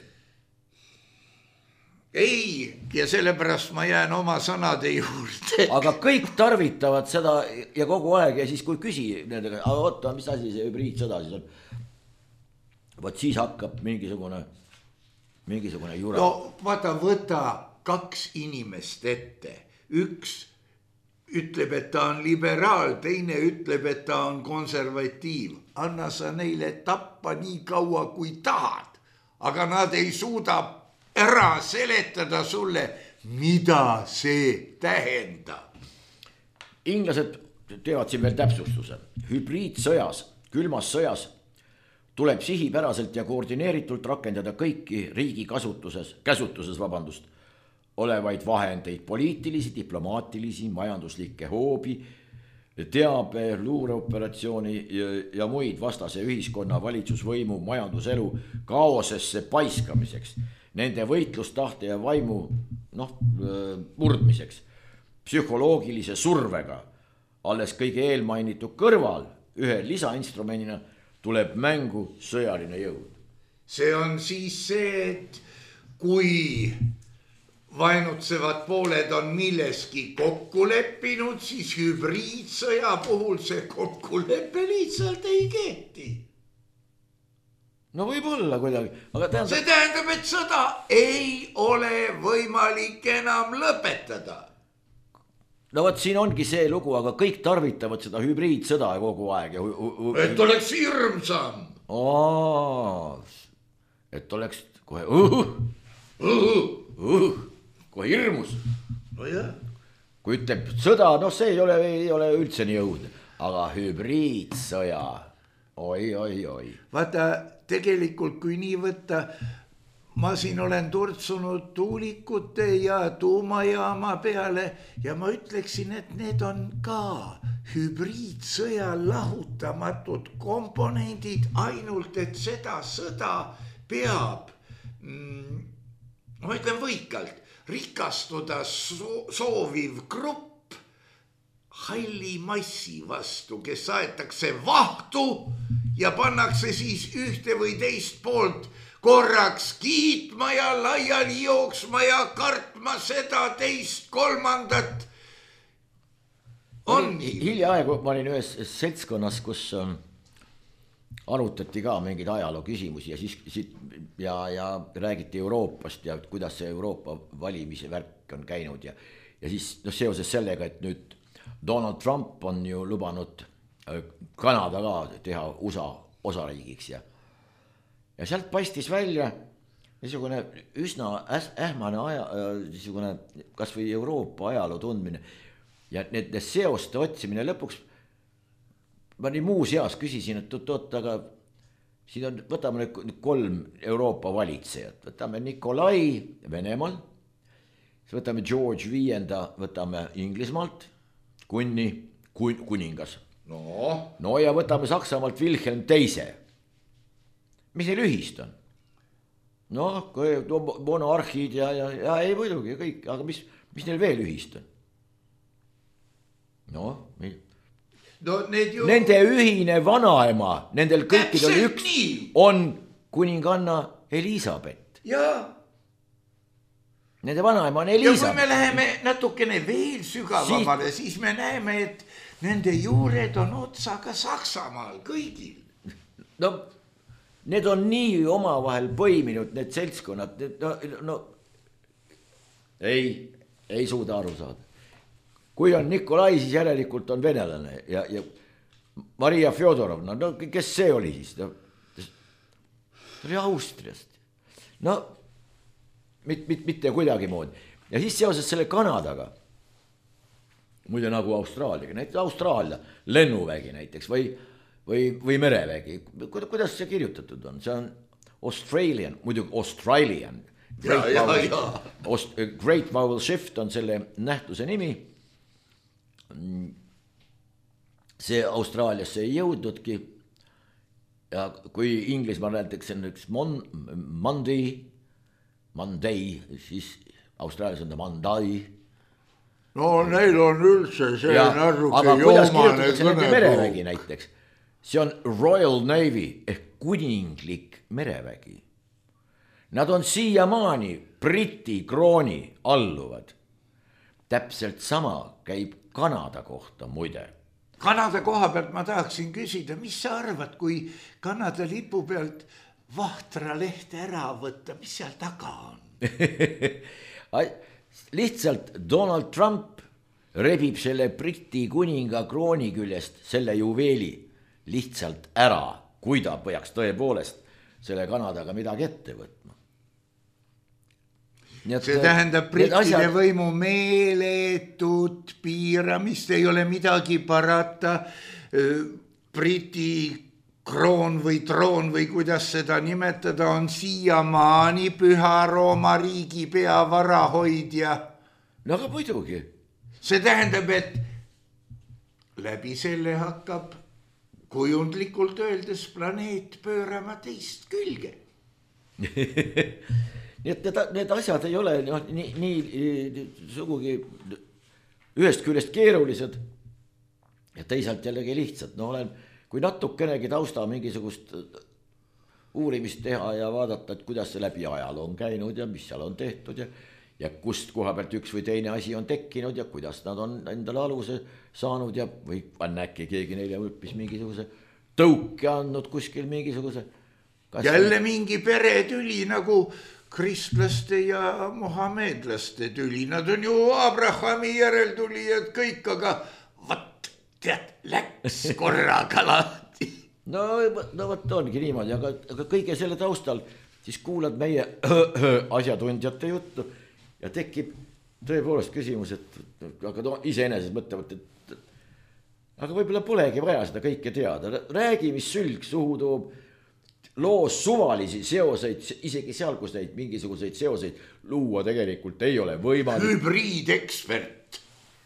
Ei, ja sellepärast ma jään oma sõnade juurde. Aga kõik tarvitavad seda ja kogu aeg ja siis kui küsi nendega, aga oota, mis asi see hübriidsõda siis on? Võt siis hakkab mingisugune jura. No vaata, võta 2 inimest ette. Üks ütleb, et ta on liberaal, teine ütleb, et ta on konservatiiv. Anna sa neile tappa nii kaua, kui tahad. Aga nad ei suuda ära seletada sulle, mida see tähendab. Inglased teevad siin veel täpsustuse. Hübriidsõjas, külmas sõjas tuleb sihipäraselt ja koordineeritult rakendada kõiki riigi käsutuses olevaid vahendeid, poliitilisi, diplomaatilisi, majanduslikke hoobi, teabe, luureoperatsiooni ja muid vastase ühiskonna valitsusvõimu majanduselu kaosesse paiskamiseks, nende võitlustahte ja vaimu murdmiseks, psühholoogilise survega. Alles kõige eelmainitud kõrval ühe lisainstrumendina tuleb mängu sõjaline jõud. See on siis see, et kui vaenutsevad pooled on milleski kokku leppinud, siis hübriidsõja puhul see kokkulepe lihtsalt ei kehti. No võib-olla kuidagi, aga tähendab... See tähendab, et sõda ei ole võimalik enam lõpetada. No võt, siin ongi see lugu, aga kõik tarvitavad seda hübriidsõda kogu aeg. Et oleks hirmsam. Et oleks kohe kohe hirmus. No jah. Kui ütleb sõda, no see ei ole üldse nii õudne, aga hübriidsõja, oi. Vaata, tegelikult kui nii võtta, ma siin olen turtsunud tuulikute ja tuumajaama peale ja ma ütleksin, et need on ka hübriidsõja lahutamatud komponendid, ainult et seda sõda peab, ma ütlen võikalt, rikastuda sooviv grupp halli massi vastu, kes aetakse vahtu ja pannakse siis ühte või teist poolt korraks kiitma ja laiali jooksma ja kartma seda, teist, kolmandat. Hiljaaegu ma olin ühes seltskonnas, kus arutati ka mingeid ajaloo küsimusi ja räägiti Euroopast ja kuidas see Euroopa valimise värk on käinud ja siis seoses sellega, et nüüd Donald Trump on ju lubanud Kanada ka teha USA osariigiks ja sealt paistis välja niisugune üsna ähmane kas või Euroopa ajaloo tundmine ja nende seoste otsimine lõpuks. Ma nii muus eas küsisin, et aga siin on, võtame nüüd 3 Euroopa valitsejat, võtame Nikolai Venemaal, siis võtame George V, võtame Inglismaalt, kuningas. No ja võtame Saksamaalt Wilhelm II. Mis neil ühist on? Monarhid ja ei muidugi kõik, aga mis neil veel ühist on? Nende ühine vanaema, nendel kõikidel üks on kuninganna Elisabeth. Jaa. Nende vanaema on Elisabeth. Ja kui me läheme natukene veel sügavamale, siis me näeme, et nende juured on otsaga Saksamaal kõigil. No, need on nii omavahel põiminud, need seltskonnad, ei suuda aru saada. Kui on Nikolai, siis järelikult on venelane ja Maria Fjodorovna, no kes see oli siis? Ta oli Austriast. No mitte kuidagi moodi. Ja siis seoses selle Kanadaga, muide nagu Austraaliaga, näiteks Austraalia lennuvägi näiteks või merevägi. Kuidas see kirjutatud on? See on Australian, muidugi Australian. Great Vowel Shift on selle nähtuse nimi. See Austraaliasse ei jõudnudki. Ja kui Inglismaal näiteks on üks Monday, siis Austraalias on ta Monday. No neil on üldse see narruke aga kuidas kirjutatakse nende merevägi näiteks? See on Royal Navy ehk kuninglik merevägi. Nad on siiamaani Briti krooni alluvad. Täpselt sama käib Kanada kohta muide. Kanada koha pealt ma tahaksin küsida, mis sa arvad, kui Kanada lipu pealt vahtralehte ära võtta, mis seal taga on? Lihtsalt Donald Trump rebib selle Briti kuninga krooni küljest selle juveeli lihtsalt ära, kui ta peaks tõepoolest selle Kanadaga midagi ette võtma. See tähendab brittide võimu meeletut piiramist, ei ole midagi parata. Briti kroon või troon või kuidas seda nimetada on siiamaani Püha Rooma riigi peavarahoidja. No aga muidugi. See tähendab, et läbi selle hakkab kujundlikult öeldes planeet pöörama teist külge. Nii et need asjad ei ole nii sugugi ühest küljest keerulised ja teisalt jällegi lihtsad. No kui natukenegi tausta mingisugust uurimist teha ja vaadata, et kuidas see läbi ajaloo on käinud ja mis seal on tehtud ja kust koha pealt üks või teine asi on tekkinud ja kuidas nad on endale aluse saanud ja või on äkki keegi neile õppis mingisuguse tõuke andnud kuskil mingisuguse. Jälle mingi peretüli nagu kristlaste ja mohamedlaste tüli. Nad on ju Abrahami järeltulijad kõik, aga vat tead, läks korraga lahti. No võt ongi niimoodi, aga kõige selle taustal siis kuulad meie asjatundjate juttu ja tekib tõepoolest küsimus, et aga iseenesest mõtlevad, et aga võib-olla polegi vaja seda kõike teada. Räägi, mis sülg suhu toob, loos suvalisi seoseid, isegi seal, kus neid mingisuguseid seoseid luua tegelikult ei ole võimalik. Hübriidekspert.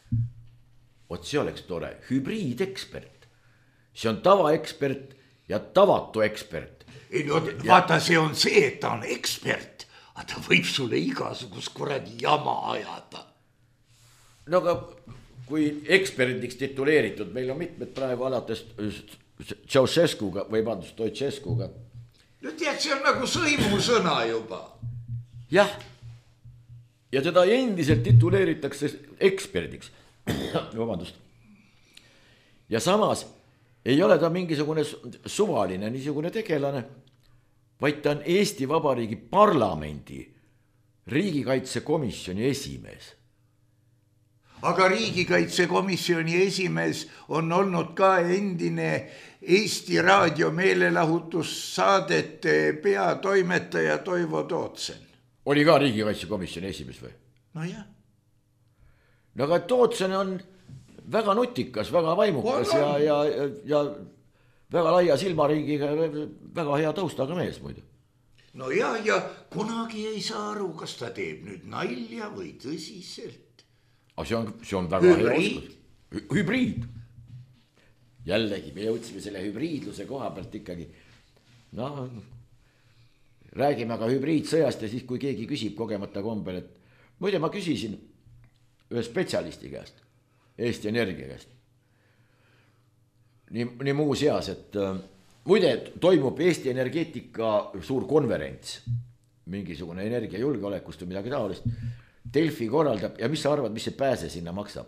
Oot, see oleks tore. Hübriidekspert. See on tavaekspert ja tavatu ekspert. Ei, no, vaata, see on see, et ta on ekspert, aga ta võib sulle igasugust kuradi jama ajada. No aga kui eksperdiks tituleeritud, meil on mitmed praegu alates Ceausescuga või Stoicescuga. No tead, see on nagu sõimusõna juba. Jah, ja teda endiselt tituleeritakse eksperdiks. Vabandust. Ja samas ei ole ta mingisugune suvaline niisugune tegelane, vaid ta on Eesti Vabariigi parlamendi riigikaitsekomisjoni esimees. Aga riigikaitsekomisjoni esimees on olnud ka endine Eesti Raadio meelelahutussaadete peatoimetaja Toivo Tootsen. Oli ka riigikaitsekomisjoni esimees või? No jah. No aga Tootsen on väga nutikas, väga vaimukas ja väga laia silmaringiga, väga hea taustaga mees muidu. No ja kunagi ei saa aru, kas ta teeb nüüd nalja või tõsiselt. See on väga hea oskus. Hübriid. Jällegi, me jõudsime selle hübriidluse koha pealt ikkagi. No, räägime aga hübriidsõjast ja siis, kui keegi küsib kogemata kombel, et muide ma küsisin ühe spetsialisti käest, Eesti Energia käest. Nii muu seas, et muide toimub Eesti energeetika suur konverents, mingisugune energiajulgeolekust või midagi taolist. Delfi korraldab ja mis sa arvad, mis see pääse sinna maksab?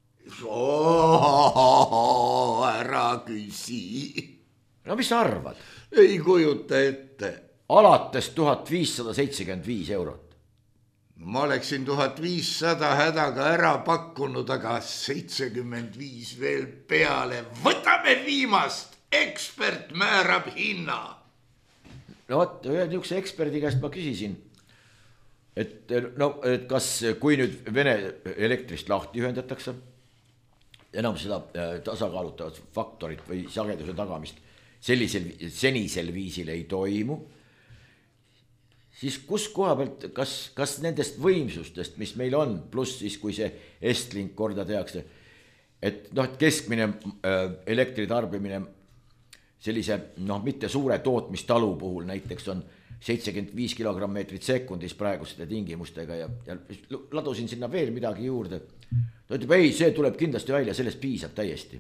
Ära küsi. No mis sa arvad? Ei kujuta ette. Alates 1575 €. ma oleksin 1500 hädaga ära pakkunud, aga 75 veel peale. Võtame viimast, ekspert määrab hinna. No vot, ühe niisuguse eksperdi käest ma küsisin, et kas kui nüüd Vene elektrist lahti ühendatakse, enam seda tasakaalutavat faktorit või sageduse tagamist senisel viisil ei toimu, siis kus koha pealt, kas nendest võimsustest, mis meil on, pluss siis kui see Estlink korda tehakse, et keskmine elektritarbimine sellise mitte suure tootmistalu puhul näiteks on 75 kilogrammeetrit sekundis praeguste tingimustega ja ladusin sinna veel midagi juurde. Ta ütleb, ei, see tuleb kindlasti välja, sellest piisab täiesti.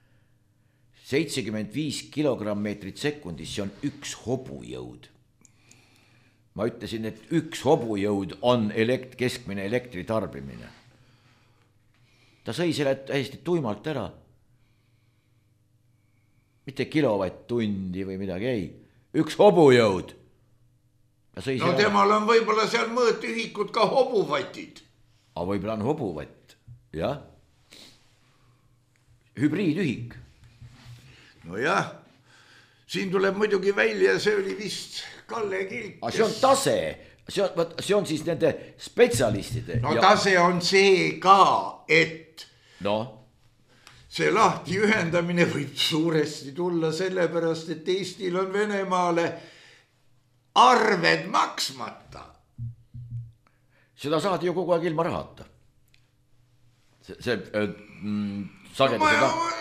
75 kilogrammeetrit sekundis, see on üks hobujõud. Ma ütlesin, et üks hobujõud on keskmine elektritarbimine. Ta sõi selle täiesti tuimalt ära. Mitte kilovatt-tundi või midagi, ei. Üks hobujõud. No temal on võib-olla seal mõõtühikud ka hobuvatid. Aga võib-olla on hobuvatt, jah. Hübriidühik. No jah, siin tuleb muidugi välja, see oli vist Kalle Kilk. Aga see on tase, see on siis nende spetsialistide. No tase on see ka, et see lahti ühendamine võib suuresti tulla sellepärast, et Eestil on Venemaale arved maksmata. Seda saadi ju kogu aeg ilma rahata. See sageduse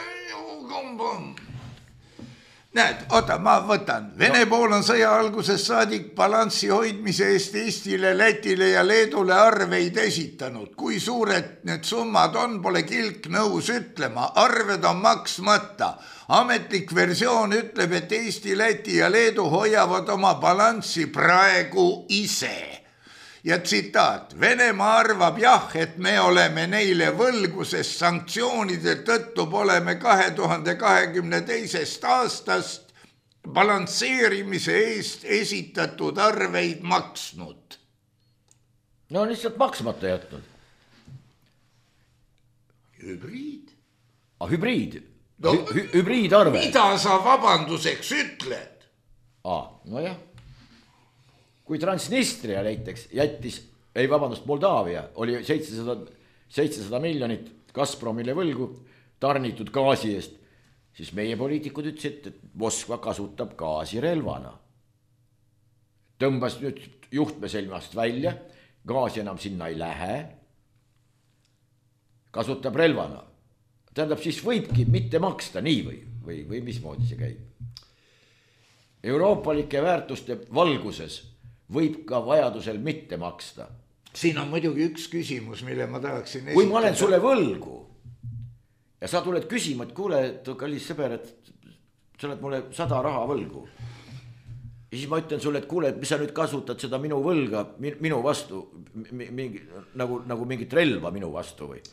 Näed, oota, ma võtan. Vene pool on sõja alguses saadik balanssi hoidmise eest Eestile, Lätile ja Leedule arveid esitanud. Kui suured need summad on, pole Kilk nõus ütlema. Arved on maksmata. Ametlik versioon ütleb, et Eesti, Läti ja Leedu hoiavad oma balanssi praegu ise. Ja tsitaat, Venemaa arvab jah, et me oleme neile võlgu, sest sanktsioonide tõttu poleme 2022. aastast balansseerimise eest esitatud arveid maksnud. No lihtsalt maksmata jätnud. Hübriid? Hübriid? Hübriidarve? Mida sa vabanduseks ütled? Nojah. Kui Transnistria näiteks Moldaavia oli 700 miljonit Gazpromile võlgu tarnitud gaasi eest, siis meie poliitikud ütlesid, et Moskva kasutab gaasi relvana. Tõmbas nüüd juhtmeselmast välja, gaasi enam sinna ei lähe, kasutab relvana. Tähendab, siis võibki mitte maksta nii või mismoodi see käib. Euroopalike väärtuste valguses võib ka vajadusel mitte maksta. Siin on muidugi üks küsimus, mille ma tahaksin esitada. Kui ma olen sulle võlgu ja sa tuled küsima, et kuule, kallis sõber, et sa oled mulle 100 raha võlgu. Ja siis ma ütlen sulle, et kuule, mis sa nüüd kasutad seda minu võlga minu vastu, nagu mingit relva minu vastu või?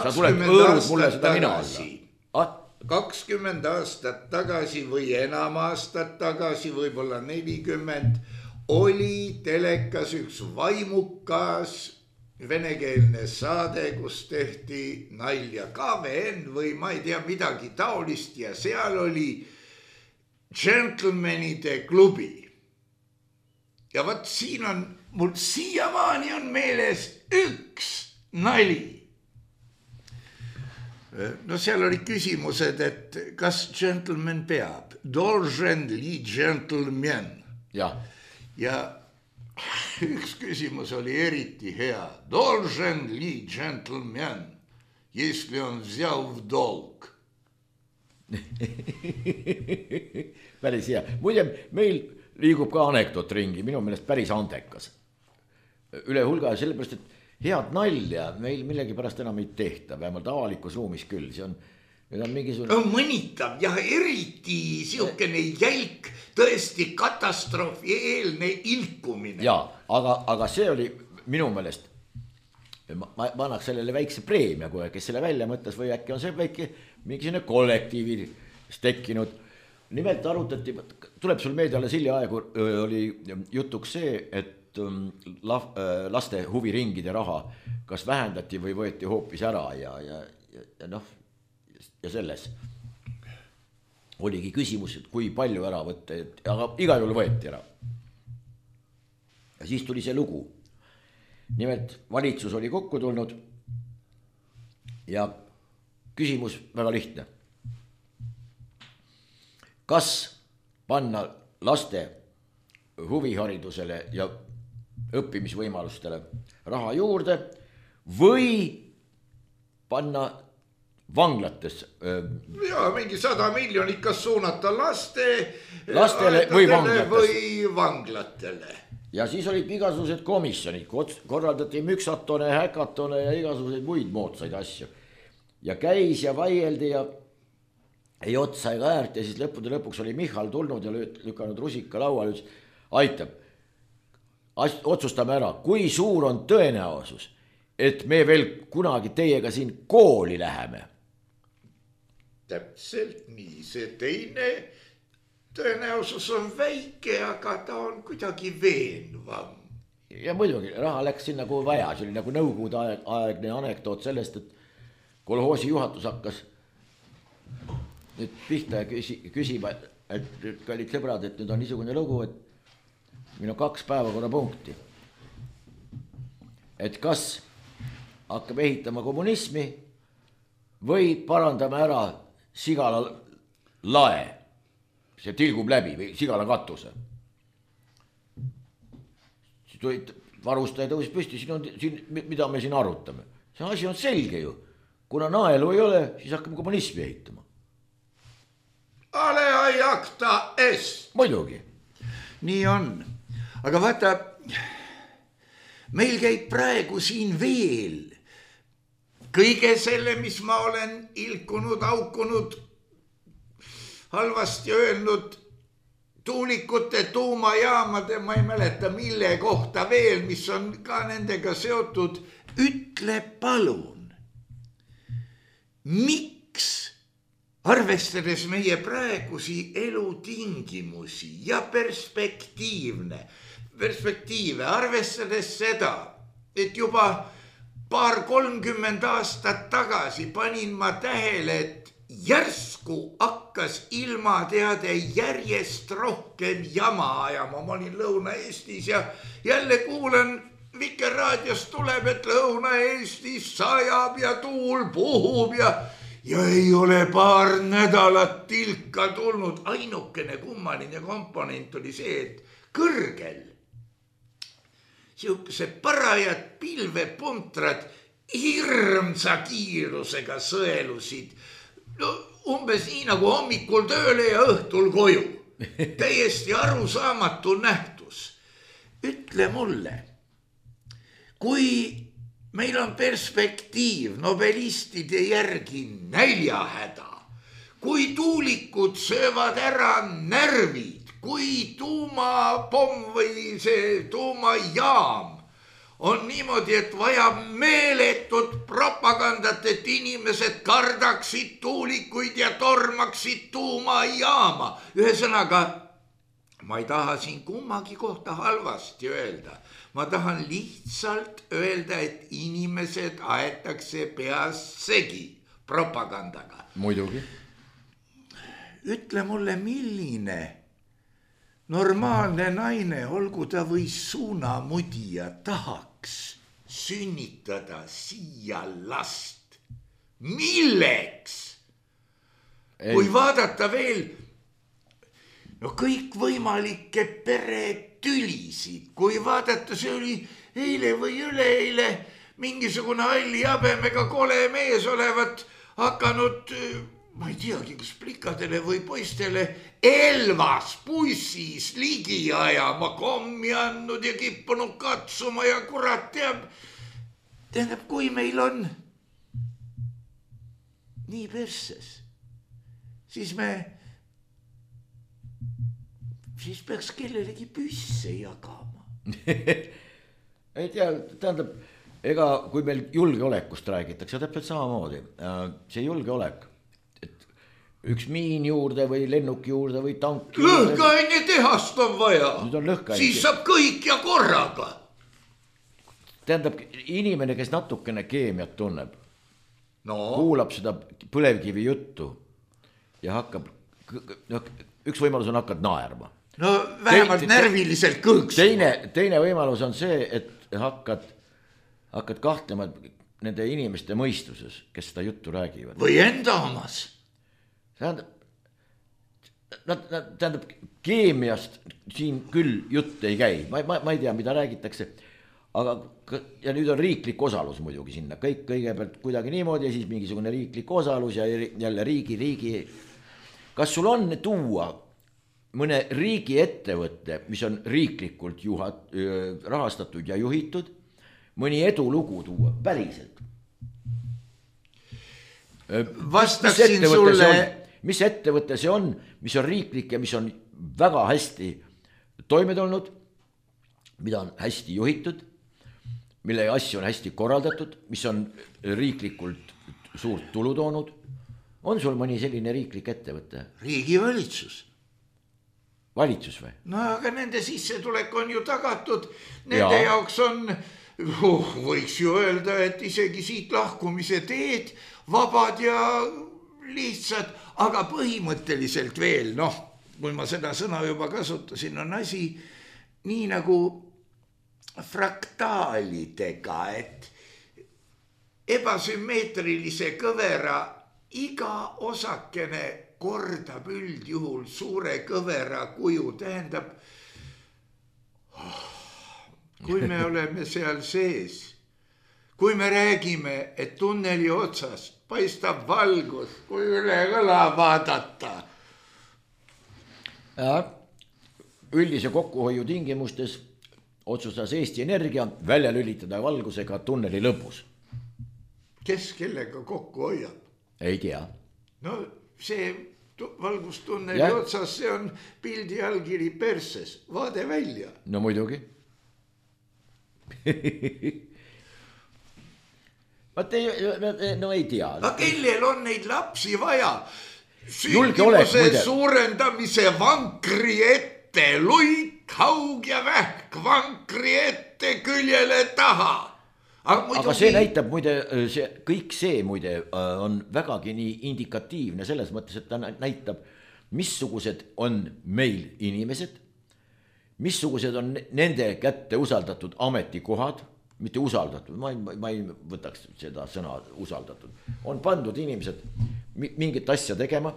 20 aastat tagasi või enam aastat tagasi, võib-olla 40, oli telekas üks vaimukas venekeelne saade, kus tehti nalja KVN või ma ei tea midagi taolist ja seal oli džentelmenide klubi. Ja võt siin on, mul siiamaani on meeles üks nali. No seal oli küsimused, et kas džentelmen peab? Должен ли džentelmen? Jah. Ja üks küsimus oli eriti hea. Должен ли džentelmen, если он взял в долг? Päris hea. Muide, meil liigub ka anekdoot ringi, minu meelest päris andekas. Üle hulga, sellepärast, et head nalja meil millegipärast enam ei tehta, vähemalt avalikus ruumis küll, see on mingisugune... Mõnitab ja eriti siukene jälk, tõesti katastroofi eelne ilkumine. Jaa, aga see oli minu meelest, ma annaks sellele väikse preemia kohe, kes selle välja mõtles või äkki on see väike mingisugune kollektiivis tekkinud. Nimelt arutati, tuleb sul meelde alles hilja aegu oli jutuks see, et et laste huviringide raha kas vähendati või võeti hoopis ära ja noh, ja selles oligi küsimus, et kui palju ära võtta, aga igal juhul võeti ära. Ja siis tuli see lugu. Nimelt valitsus oli kokku tulnud ja küsimus väga lihtne. Kas panna laste huviharidusele ja õppimisvõimalustele raha juurde või panna vanglates? Ja mingi 100 miljonit kas suunata lastele või vanglatele. Ja siis olid igasugused komisjonid, korraldati müksatone, häkatone ja igasuguseid muid moodsaid asju. Ja käis ja vaieldi ja ei otsa ega äärt ja siis lõppude lõpuks oli Michal tulnud ja lükanud rusika lauale, ütles, aitab, otsustame ära, kui suur on tõenäosus, et me veel kunagi teiega siin kooli läheme. Täpselt nii, see teine tõenäosus on väike, aga ta on kuidagi veenvam. Ja muidugi, raha läks sinna kui vaja, see oli nagu nõukogude aegne anekdoot sellest, et kolhoosi juhatus hakkas nüüd pihta küsima, et kallid sõbrad, et nüüd on niisugune lugu, et meil on 2 päevakorrapunkti. Et kas hakkab ehitama kommunismi või parandame ära Sigala lae, see tilgub läbi või Sigala katuse. Siis tulid varustaja tõusis püsti, mida me siin arutame. See asi on selge ju, kuna naelu ei ole, siis hakkame kommunismi ehitama. Ale ajakta est. Muidugi. Nii on. Aga vaata, meil käib praegu siin veel kõige selle, mis ma olen ilkunud, aukunud, halvasti öelnud, tuulikute, tuumajaamade, ma ei mäleta mille kohta veel, mis on ka nendega seotud. Ütle palun, miks arvestades meie praegusi elutingimusi ja perspektiive, arvestades seda, et juba 30 aastat tagasi panin ma tähele, et järsku hakkas ilmateade järjest rohkem jama ajama. Ma olin Lõuna-Eestis ja jälle kuulen, Vikerraadiost tuleb, et Lõuna-Eestis sajab ja tuul puhub ja ei ole paar nädalat tilka tulnud. Ainukene kummaline komponent oli see, et kõrgel siukese parajad pilvepuntrad hirmsa kiirusega sõelusid. No, umbes nii nagu hommikul tööle ja õhtul koju. Täiesti arusaamatu nähtus. Ütle mulle, kui meil on perspektiiv nobelistide järgi näljahäda, kui tuulikud söövad ära närvid, kui tuumapomm või see tuumajaam on niimoodi, et vajab meeletut propagandat, et inimesed kardaksid tuulikuid ja tormaksid tuumajaama. Ühesõnaga, ma ei taha siin kummagi kohta halvasti öelda. Ma tahan lihtsalt öelda, et inimesed aetakse peas segi propagandaga. Muidugi. Ütle mulle, milline normaalne naine, olgu ta või suunamudija, tahaks sünnitada siia last. Milleks? Kui vaadata veel kõikvõimalikke peretülisid, kui vaadata, see oli eile või üleeile mingisugune halli habemega kole mees olevat hakanud, ma ei teagi, kas plikadele või poistele Elvas bussis ligi ajama, kommi andnud ja kippunud katsuma ja kurat teab. Tähendab, kui meil on nii perses, siis peaks kellelegi püsse jagama. Ei tea, tähendab, ega kui meil julgeolekust räägitakse, täpselt samamoodi, see julgeolek, et üks miin juurde või lennuk juurde või tank juurde. Lõhkeaine tehast on vaja. Nüüd on lõhkeaine. Siis saab kõik ja korraga. Tähendab, inimene, kes natukene keemiat tunneb, No. kuulab seda põlevkivi juttu ja hakkab, üks võimalus on hakkad naerma. No vähemalt närviliselt kõõksuma. Teine võimalus on see, et hakkad kahtlema nende inimeste mõistuses, kes seda juttu räägivad. Või enda omas. Tähendab, keemiast siin küll jutt ei käi, ma ei tea, mida räägitakse, aga ja nüüd on riiklik osalus muidugi sinna, kõik kõigepealt kuidagi niimoodi ja siis mingisugune riiklik osalus ja jälle riigi. Kas sul on tuua mõne riigi ettevõtte, mis on riiklikult rahastatud ja juhitud, mõni edulugu tuua, päriselt? Vastaksin sulle... Mis ettevõte see on, mis on riiklik ja mis on väga hästi toime tulnud, mida on hästi juhitud, mille asju on hästi korraldatud, mis on riiklikult suurt tulu toonud? On sul mõni selline riiklik ettevõte? Riigivalitsus. Valitsus või? No aga nende sissetulek on ju tagatud. Nende jaoks on, võiks ju öelda, et isegi siit lahkumise teed vabad ja lihtsad, aga põhimõtteliselt veel, kui ma seda sõna juba kasutasin, on asi nii nagu fraktaalidega, et ebasümmeetrilise kõvera iga osakene kordab üldjuhul suure kõvera kuju, tähendab, kui me oleme seal sees, kui me räägime, et tunneli otsas paistab valgus, kui üle kõla vaadata. Üldise kokkuhoiu tingimustes otsustas Eesti Energia välja lülitada valgusega tunneli lõpus. Kes kellega kokku hoiab? Ei tea. No see valgustunneli otsas, see on pildi allkiri perses, vaade välja. No muidugi. No ei tea. Aga kellel on neid lapsi vaja? Sündimuse suurendamise vankri ette, luik, haug ja vähk vankri ette küljele taha. Aga see näitab muide, kõik see muide on vägagi nii indikatiivne selles mõttes, et ta näitab, missugused on meil inimesed, missugused on nende kätte usaldatud ametikohad, mitte usaldatud, ma ei võtaks seda sõna usaldatud, on pandud inimesed mingit asja tegema,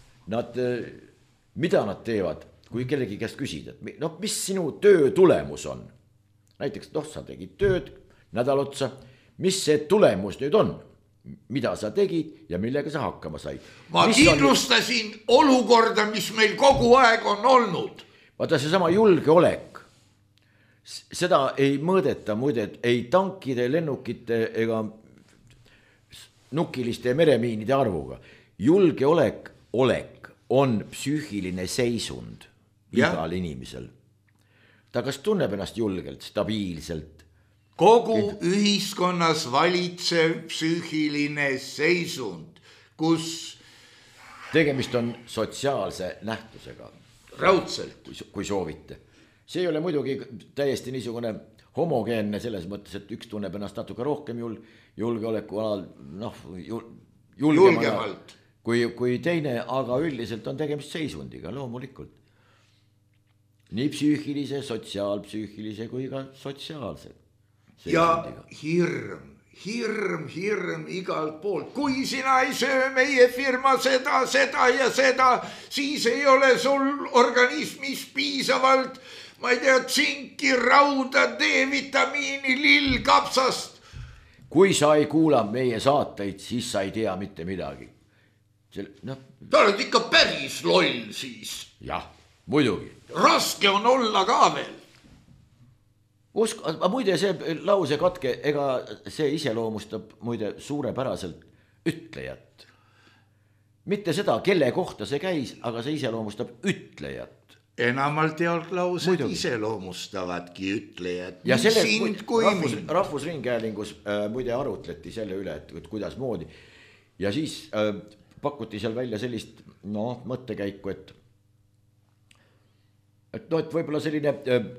mida nad teevad, kui kellegi käest küsida, mis sinu töö tulemus on, näiteks sa tegid tööd nädal otsa, mis see tulemus nüüd on, mida sa tegid ja millega sa hakkama sai. Ma kindlustasin olukorda, mis meil kogu aeg on olnud. Vaata seesama julgeolek. Seda ei mõõdeta muide, ei tankide, lennukite ega nukiliste meremiinide arvuga. Julgeolek on psüühiline seisund igal inimesel. Ta kas tunneb ennast julgelt, stabiilselt? Kogu ühiskonnas valitsev psüühiline seisund, kus tegemist on sotsiaalse nähtusega. Raudselt. Kui soovite. See ei ole muidugi täiesti niisugune homogeenne selles mõttes, et üks tunneb ennast natuke rohkem julgeoleku alal, julgemalt kui teine, aga üldiselt on tegemist seisundiga, loomulikult. Nii psüühilise, sotsiaalpsüühilise kui ka sotsiaalse seisundiga. Ja hirm igalt poolt. Kui sina ei söö meie firma seda ja seda, siis ei ole sul organismis piisavalt, ma ei tea, tsinki, rauda, D-vitamiini, lillkapsast. Kui sa ei kuula meie saateid, siis sa ei tea mitte midagi. Ta oled ikka päris loll siis. Jah, muidugi. Raske on olla ka veel. Muide see lause katke, ega see iseloomustab muide suurepäraselt ütlejat. Mitte seda, kelle kohta see käis, aga see iseloomustab ütlejat. Enamalt jaolt laused iseloomustavadki ütlejat. Ja selles Rahvusringhäälingus muide arutleti selle üle, et kuidas moodi. Ja siis pakuti seal välja sellist mõttekäiku, et võib-olla selline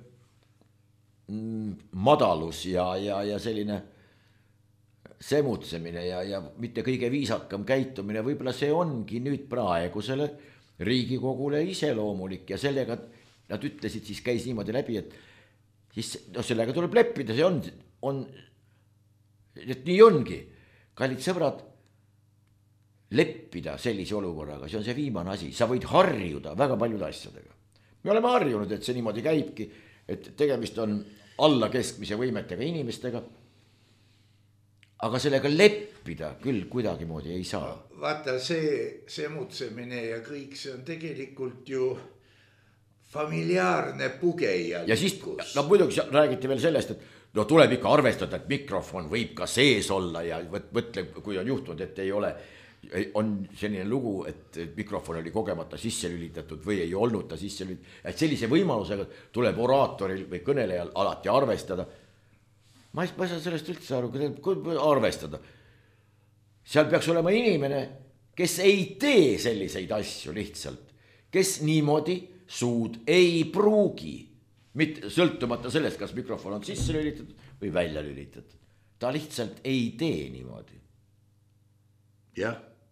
madalus ja selline semutsemine ja mitte kõige viisakam käitumine, võib-olla see ongi nüüd praegusele Riigikogule iseloomulik ja sellega nad ütlesid, siis käis niimoodi läbi, et siis sellega tuleb leppida, see on, et nii ongi. Kallid sõbrad, leppida sellise olukorraga, see on see viimane asi, sa võid harjuda väga paljude asjadega. Me oleme harjunud, et see niimoodi käibki, et tegemist on alla keskmise võimetega inimestega, aga sellega leppida küll kuidagimoodi ei saa. Vaata, see semutsemine ja kõik, see on tegelikult ju familiaarne pugeja. Ja siis, muidugi räägiti veel sellest, et tuleb ikka arvestada, et mikrofon võib ka sees olla ja mõtle, kui on juhtunud, et ei ole, on selline lugu, et mikrofon oli kogemata sisse lülitatud või ei olnud ta sisse lülitatud, et sellise võimalusega tuleb oraatoril või kõnelejal alati arvestada. Ma ei saa sellest üldse aru, kui arvestada. Seal peaks olema inimene, kes ei tee selliseid asju lihtsalt, kes niimoodi suud ei pruugi, mitte sõltumata sellest, kas mikrofon on sisse lülitatud või välja lülitatud. Ta lihtsalt ei tee niimoodi. Jah.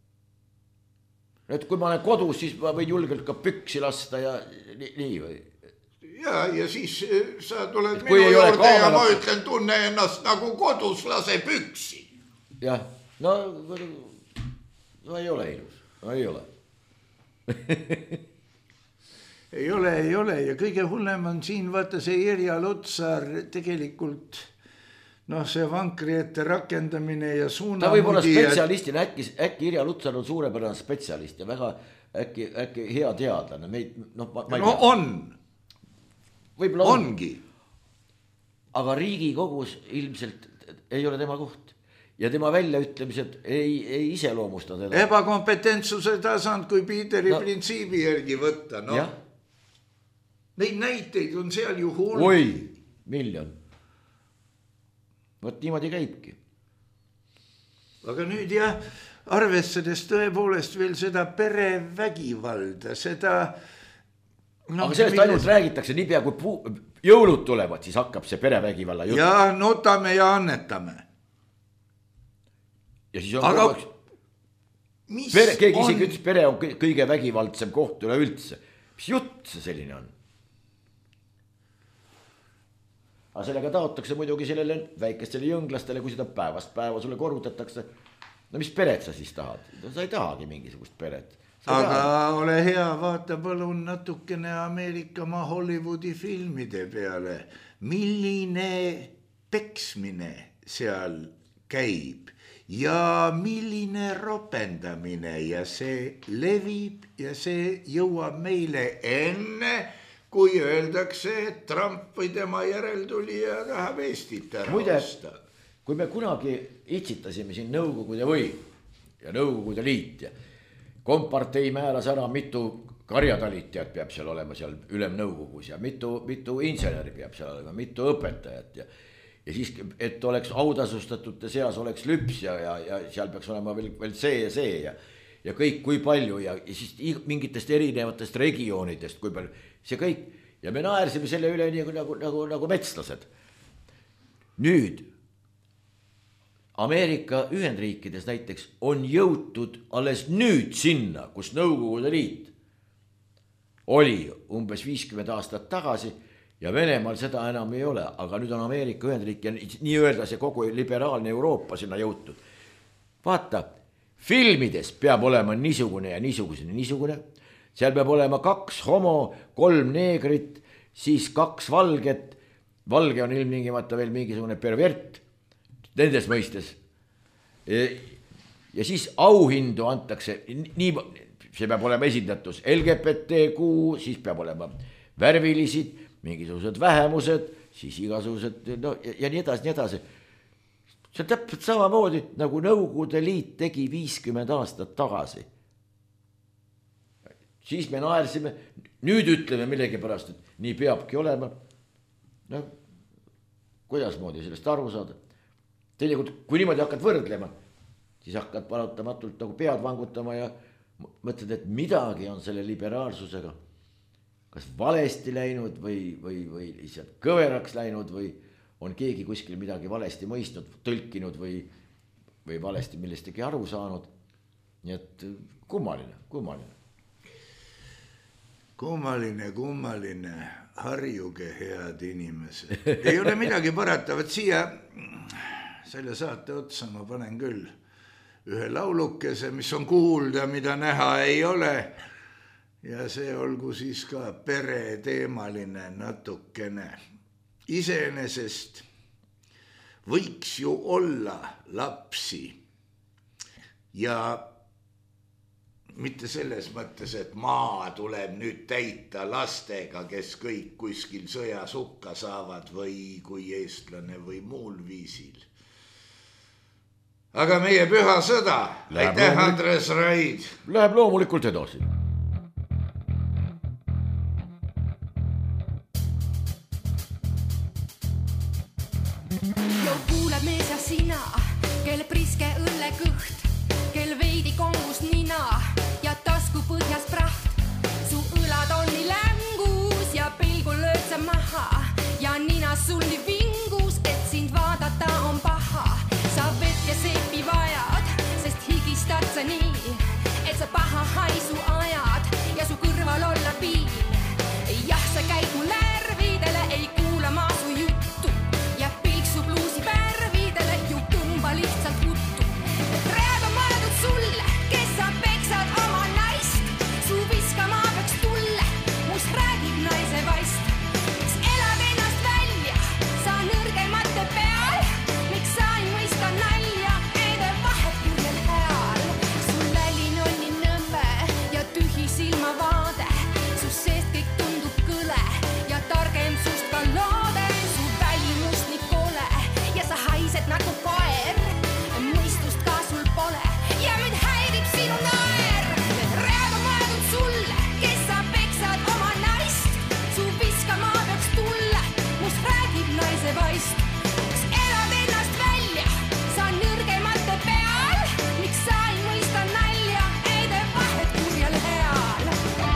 Et kui ma olen kodus, siis ma võin julgelt ka püksi lasta ja nii või. Ja siis sa tuled minu juurde ja ma ütlen, tunne ennast nagu kodus, lase püksi. Jah, no ei ole ilus, ei ole. Ei ole ja kõige hullem on siin, vaata see Irja Lutsar tegelikult, see vankri ette rakendamine ja suunamudi. Ta võib olla spetsialistina, äkki Irja Lutsar on suurepärane spetsialist ja väga äkki hea teadlane. On. Võib-olla ongi. Aga Riigikogus ilmselt ei ole tema koht ja tema väljaütlemised ei iseloomusta teda. Ebakompetentsuse tasand, kui Piiteri printsiibi järgi võtta. Neid näiteid on seal ju hulk. Oi, miljon. Võt niimoodi käibki. Aga nüüd arvestades tõepoolest veel seda perevägivalda, seda... aga sellest ainult räägitakse, niipea kui jõulud tulevad, siis hakkab see perevägivalla jutt. Ja notame ja annetame. Ja siis on aga keegi isegi ütles, pere on kõige vägivaldsem koht üle üldse. Mis jutt see selline on? Aga sellega taotakse muidugi sellele väikestele jõnglastele, kui seda päevast päeva sulle korrutatakse. No mis peret sa siis tahad? Sa ei tahagi mingisugust peret. Aga ole hea, vaata palun natukene Ameerikamaa Hollywoodi filmide peale. Milline peksmine seal käib ja milline ropendamine ja see levib ja see jõuab meile enne, kui öeldakse, et Trump või tema järeltulija tahab Eestit ära osta. Kui me kunagi itsitasime siin Nõukogude võim ja Nõukogude liit ja kompartei määras ära, mitu karjatalitjat peab seal olema seal ülemnõukogus ja mitu inseneri peab seal olema, mitu õpetajat ja siis, et oleks autasustatute seas oleks lüps ja seal peaks olema veel see ja kõik kui palju ja siis mingitest erinevatest regioonidest, kui palju see kõik ja me naersime selle üle nii nagu metslased. Nüüd Ameerika Ühendriikides näiteks on jõutud alles nüüd sinna, kus Nõukogude Liit oli umbes 50 aastat tagasi ja Venemaal seda enam ei ole, aga nüüd on Ameerika Ühendriik ja nii öelda see kogu liberaalne Euroopa sinna jõutud. Vaata, filmides peab olema niisugune ja niisugune, seal peab olema 2 homo, 3 neegrit, siis 2 valget, valge on ilmtingimata veel mingisugune pervert, nendes mõistes. Ja siis auhindu antakse, see peab olema esindatus LGBTQ, siis peab olema värvilised, mingisugused vähemused, siis igasugused ja nii edasi. See on täpselt samamoodi, nagu Nõukogude Liit tegi 50 aastat tagasi. Siis me naersime, nüüd ütleme millegi pärast, et nii peabki olema. Kuidas moodi sellest aru saada? Tegelikult, kui niimoodi hakkad võrdlema, siis hakkad palutamatult nagu pead vangutama ja mõtled, et midagi on selle liberaalsusega kas valesti läinud või lihtsalt kõveraks läinud või on keegi kuskil midagi valesti mõistnud, tõlkinud või valesti millestegi aru saanud. Nii et kummaline. Kummaline, harjuge head inimesed. Ei ole midagi paratavat siia selle saate otsa ma panen küll ühe laulukese, mis on kuulda, mida näha ei ole. Ja see olgu siis ka pereteemaline natukene. Iseenesest võiks ju olla lapsi ja mitte selles mõttes, et maa tuleb nüüd täita lastega, kes kõik kuskil sõjas hukka saavad või kui eestlane või muul viisil. Aga meie püha sõda, aitäh Andres Raid. Läheb loomulikult edasi. Kuuleb mees ja sina, kel priske õlle kõht, kel veidi kongus nina ja tasku põhjas praht. Su õlad on nii längus ja pilgu lööd sa maha ja nina sul nii vingus, et sind vaadata on paha. Sa vett ja seepi vajad, sest higistad sa nii, et sa paha haisu ajad ja su kõrval olla piin. Jah, sa käid mu närvidele, ei kuula ma su juttu ja pilksu pluusi pärvidele ju tõmba lihtsalt juttu. Rääga mõeldud sulle, kes sa peksad oma naist, su viskama peaks tulle, must räägib naise vaist. Miks elad ennast välja, sa nõrgemate peal, miks sa ei mõista nalja, eede vahet kurjel heal. Sul lälin on nii nõmbe ja tühi silmavaade, su seest kõik tundub kõle ja targem sust ka loode. Su välimust nii kole ja sa haised nagu koer, mõistust ka sul pole ja mind häirib sinu naer. Rääga mõeldud sulle, kes sa peksad oma naist, su viskama peaks tulle, must räägib naise vaist. Miks elad ennast välja, sa nõrgemate peal, miks sa ei mõista nalja, eede vahet kurjal heal.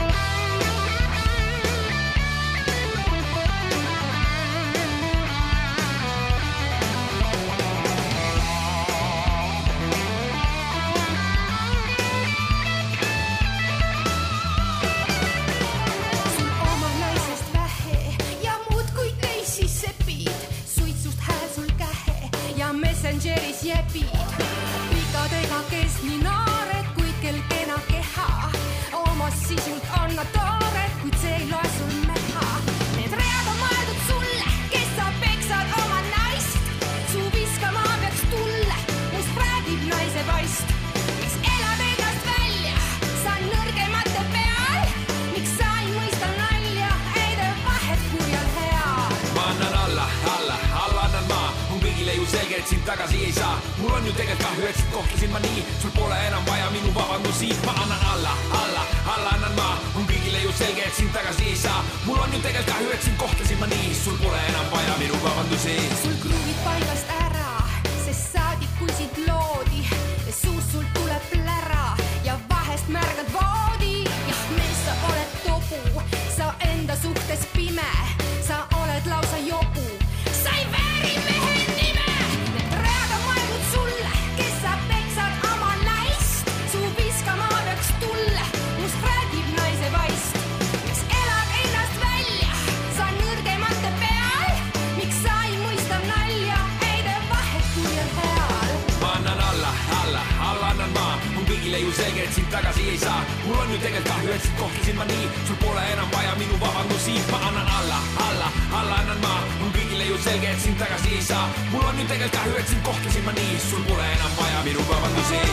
Sul oma naisest vähe ja muudkui teisi sepid, suitsust hääl sul kähe ja messengeris jepid. Pikadega kes nii noored, kuid kel kena keha, oma sisult on nad toored, kuid see ei loe sul meha. Need read on mõeldud sulle, kes sa peksad oma naist, su viskama peaks tulle, must räägib naise vaist. Miks elad ennast välja, sa nõrgemate peal, miks sa ei mõista nalja, eede vahet kurjal heal. Ma annan alla annan ma, on kõigile ju selge, et sind tagasi ei saa. Mul on ju tegelikult kahju, et sind kohtlesin ma nii, sul pole enam vaja minu vabandusi. Ma annan alla annan ma, on kõigile ju selge, et sind tagasi ei saa. Mul on ju tegelikult kahju, et sind kohtlesin ma nii, sul pole enam vaja minu vabandusi. Sul kruvid paigast ära, sest saadik kui sind loodi, suus sul tuleb plära ja vahest märgad voodi. Jah, mees, sa oled tobu, sa enda suhtes pime, sa oled lausa jobu, sa ei vääri mehe nime. Need rääga mõeldud sulle, kes sa peksad oma naist, su viskama peaks tulle, must räägib naise vaist. Miks elad ennast välja, sa nõrgemate peal, miks sa ei mõista nalja, eide vahet kurjal heal. Ma annan alla annan ma, on kõigile ju selge, et sind tagasi ei saa. Mul on ju tegelikult kahju, et sind kohtlesin ma nii, sul pole enam vaja minu vabandusi. Ma annan alla annan ma, on kõigile ju selge, et sind tagasi ei saa. Mul on ju tegelikult kahju, et sind kohtlesin ma nii, sul pole enam vaja minu vabandusi.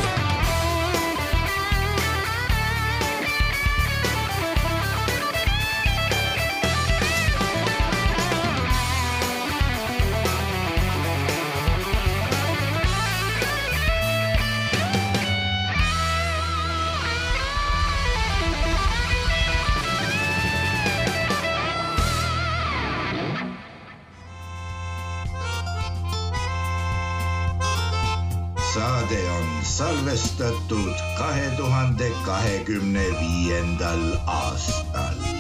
saade on salvestatud 2025. aastal.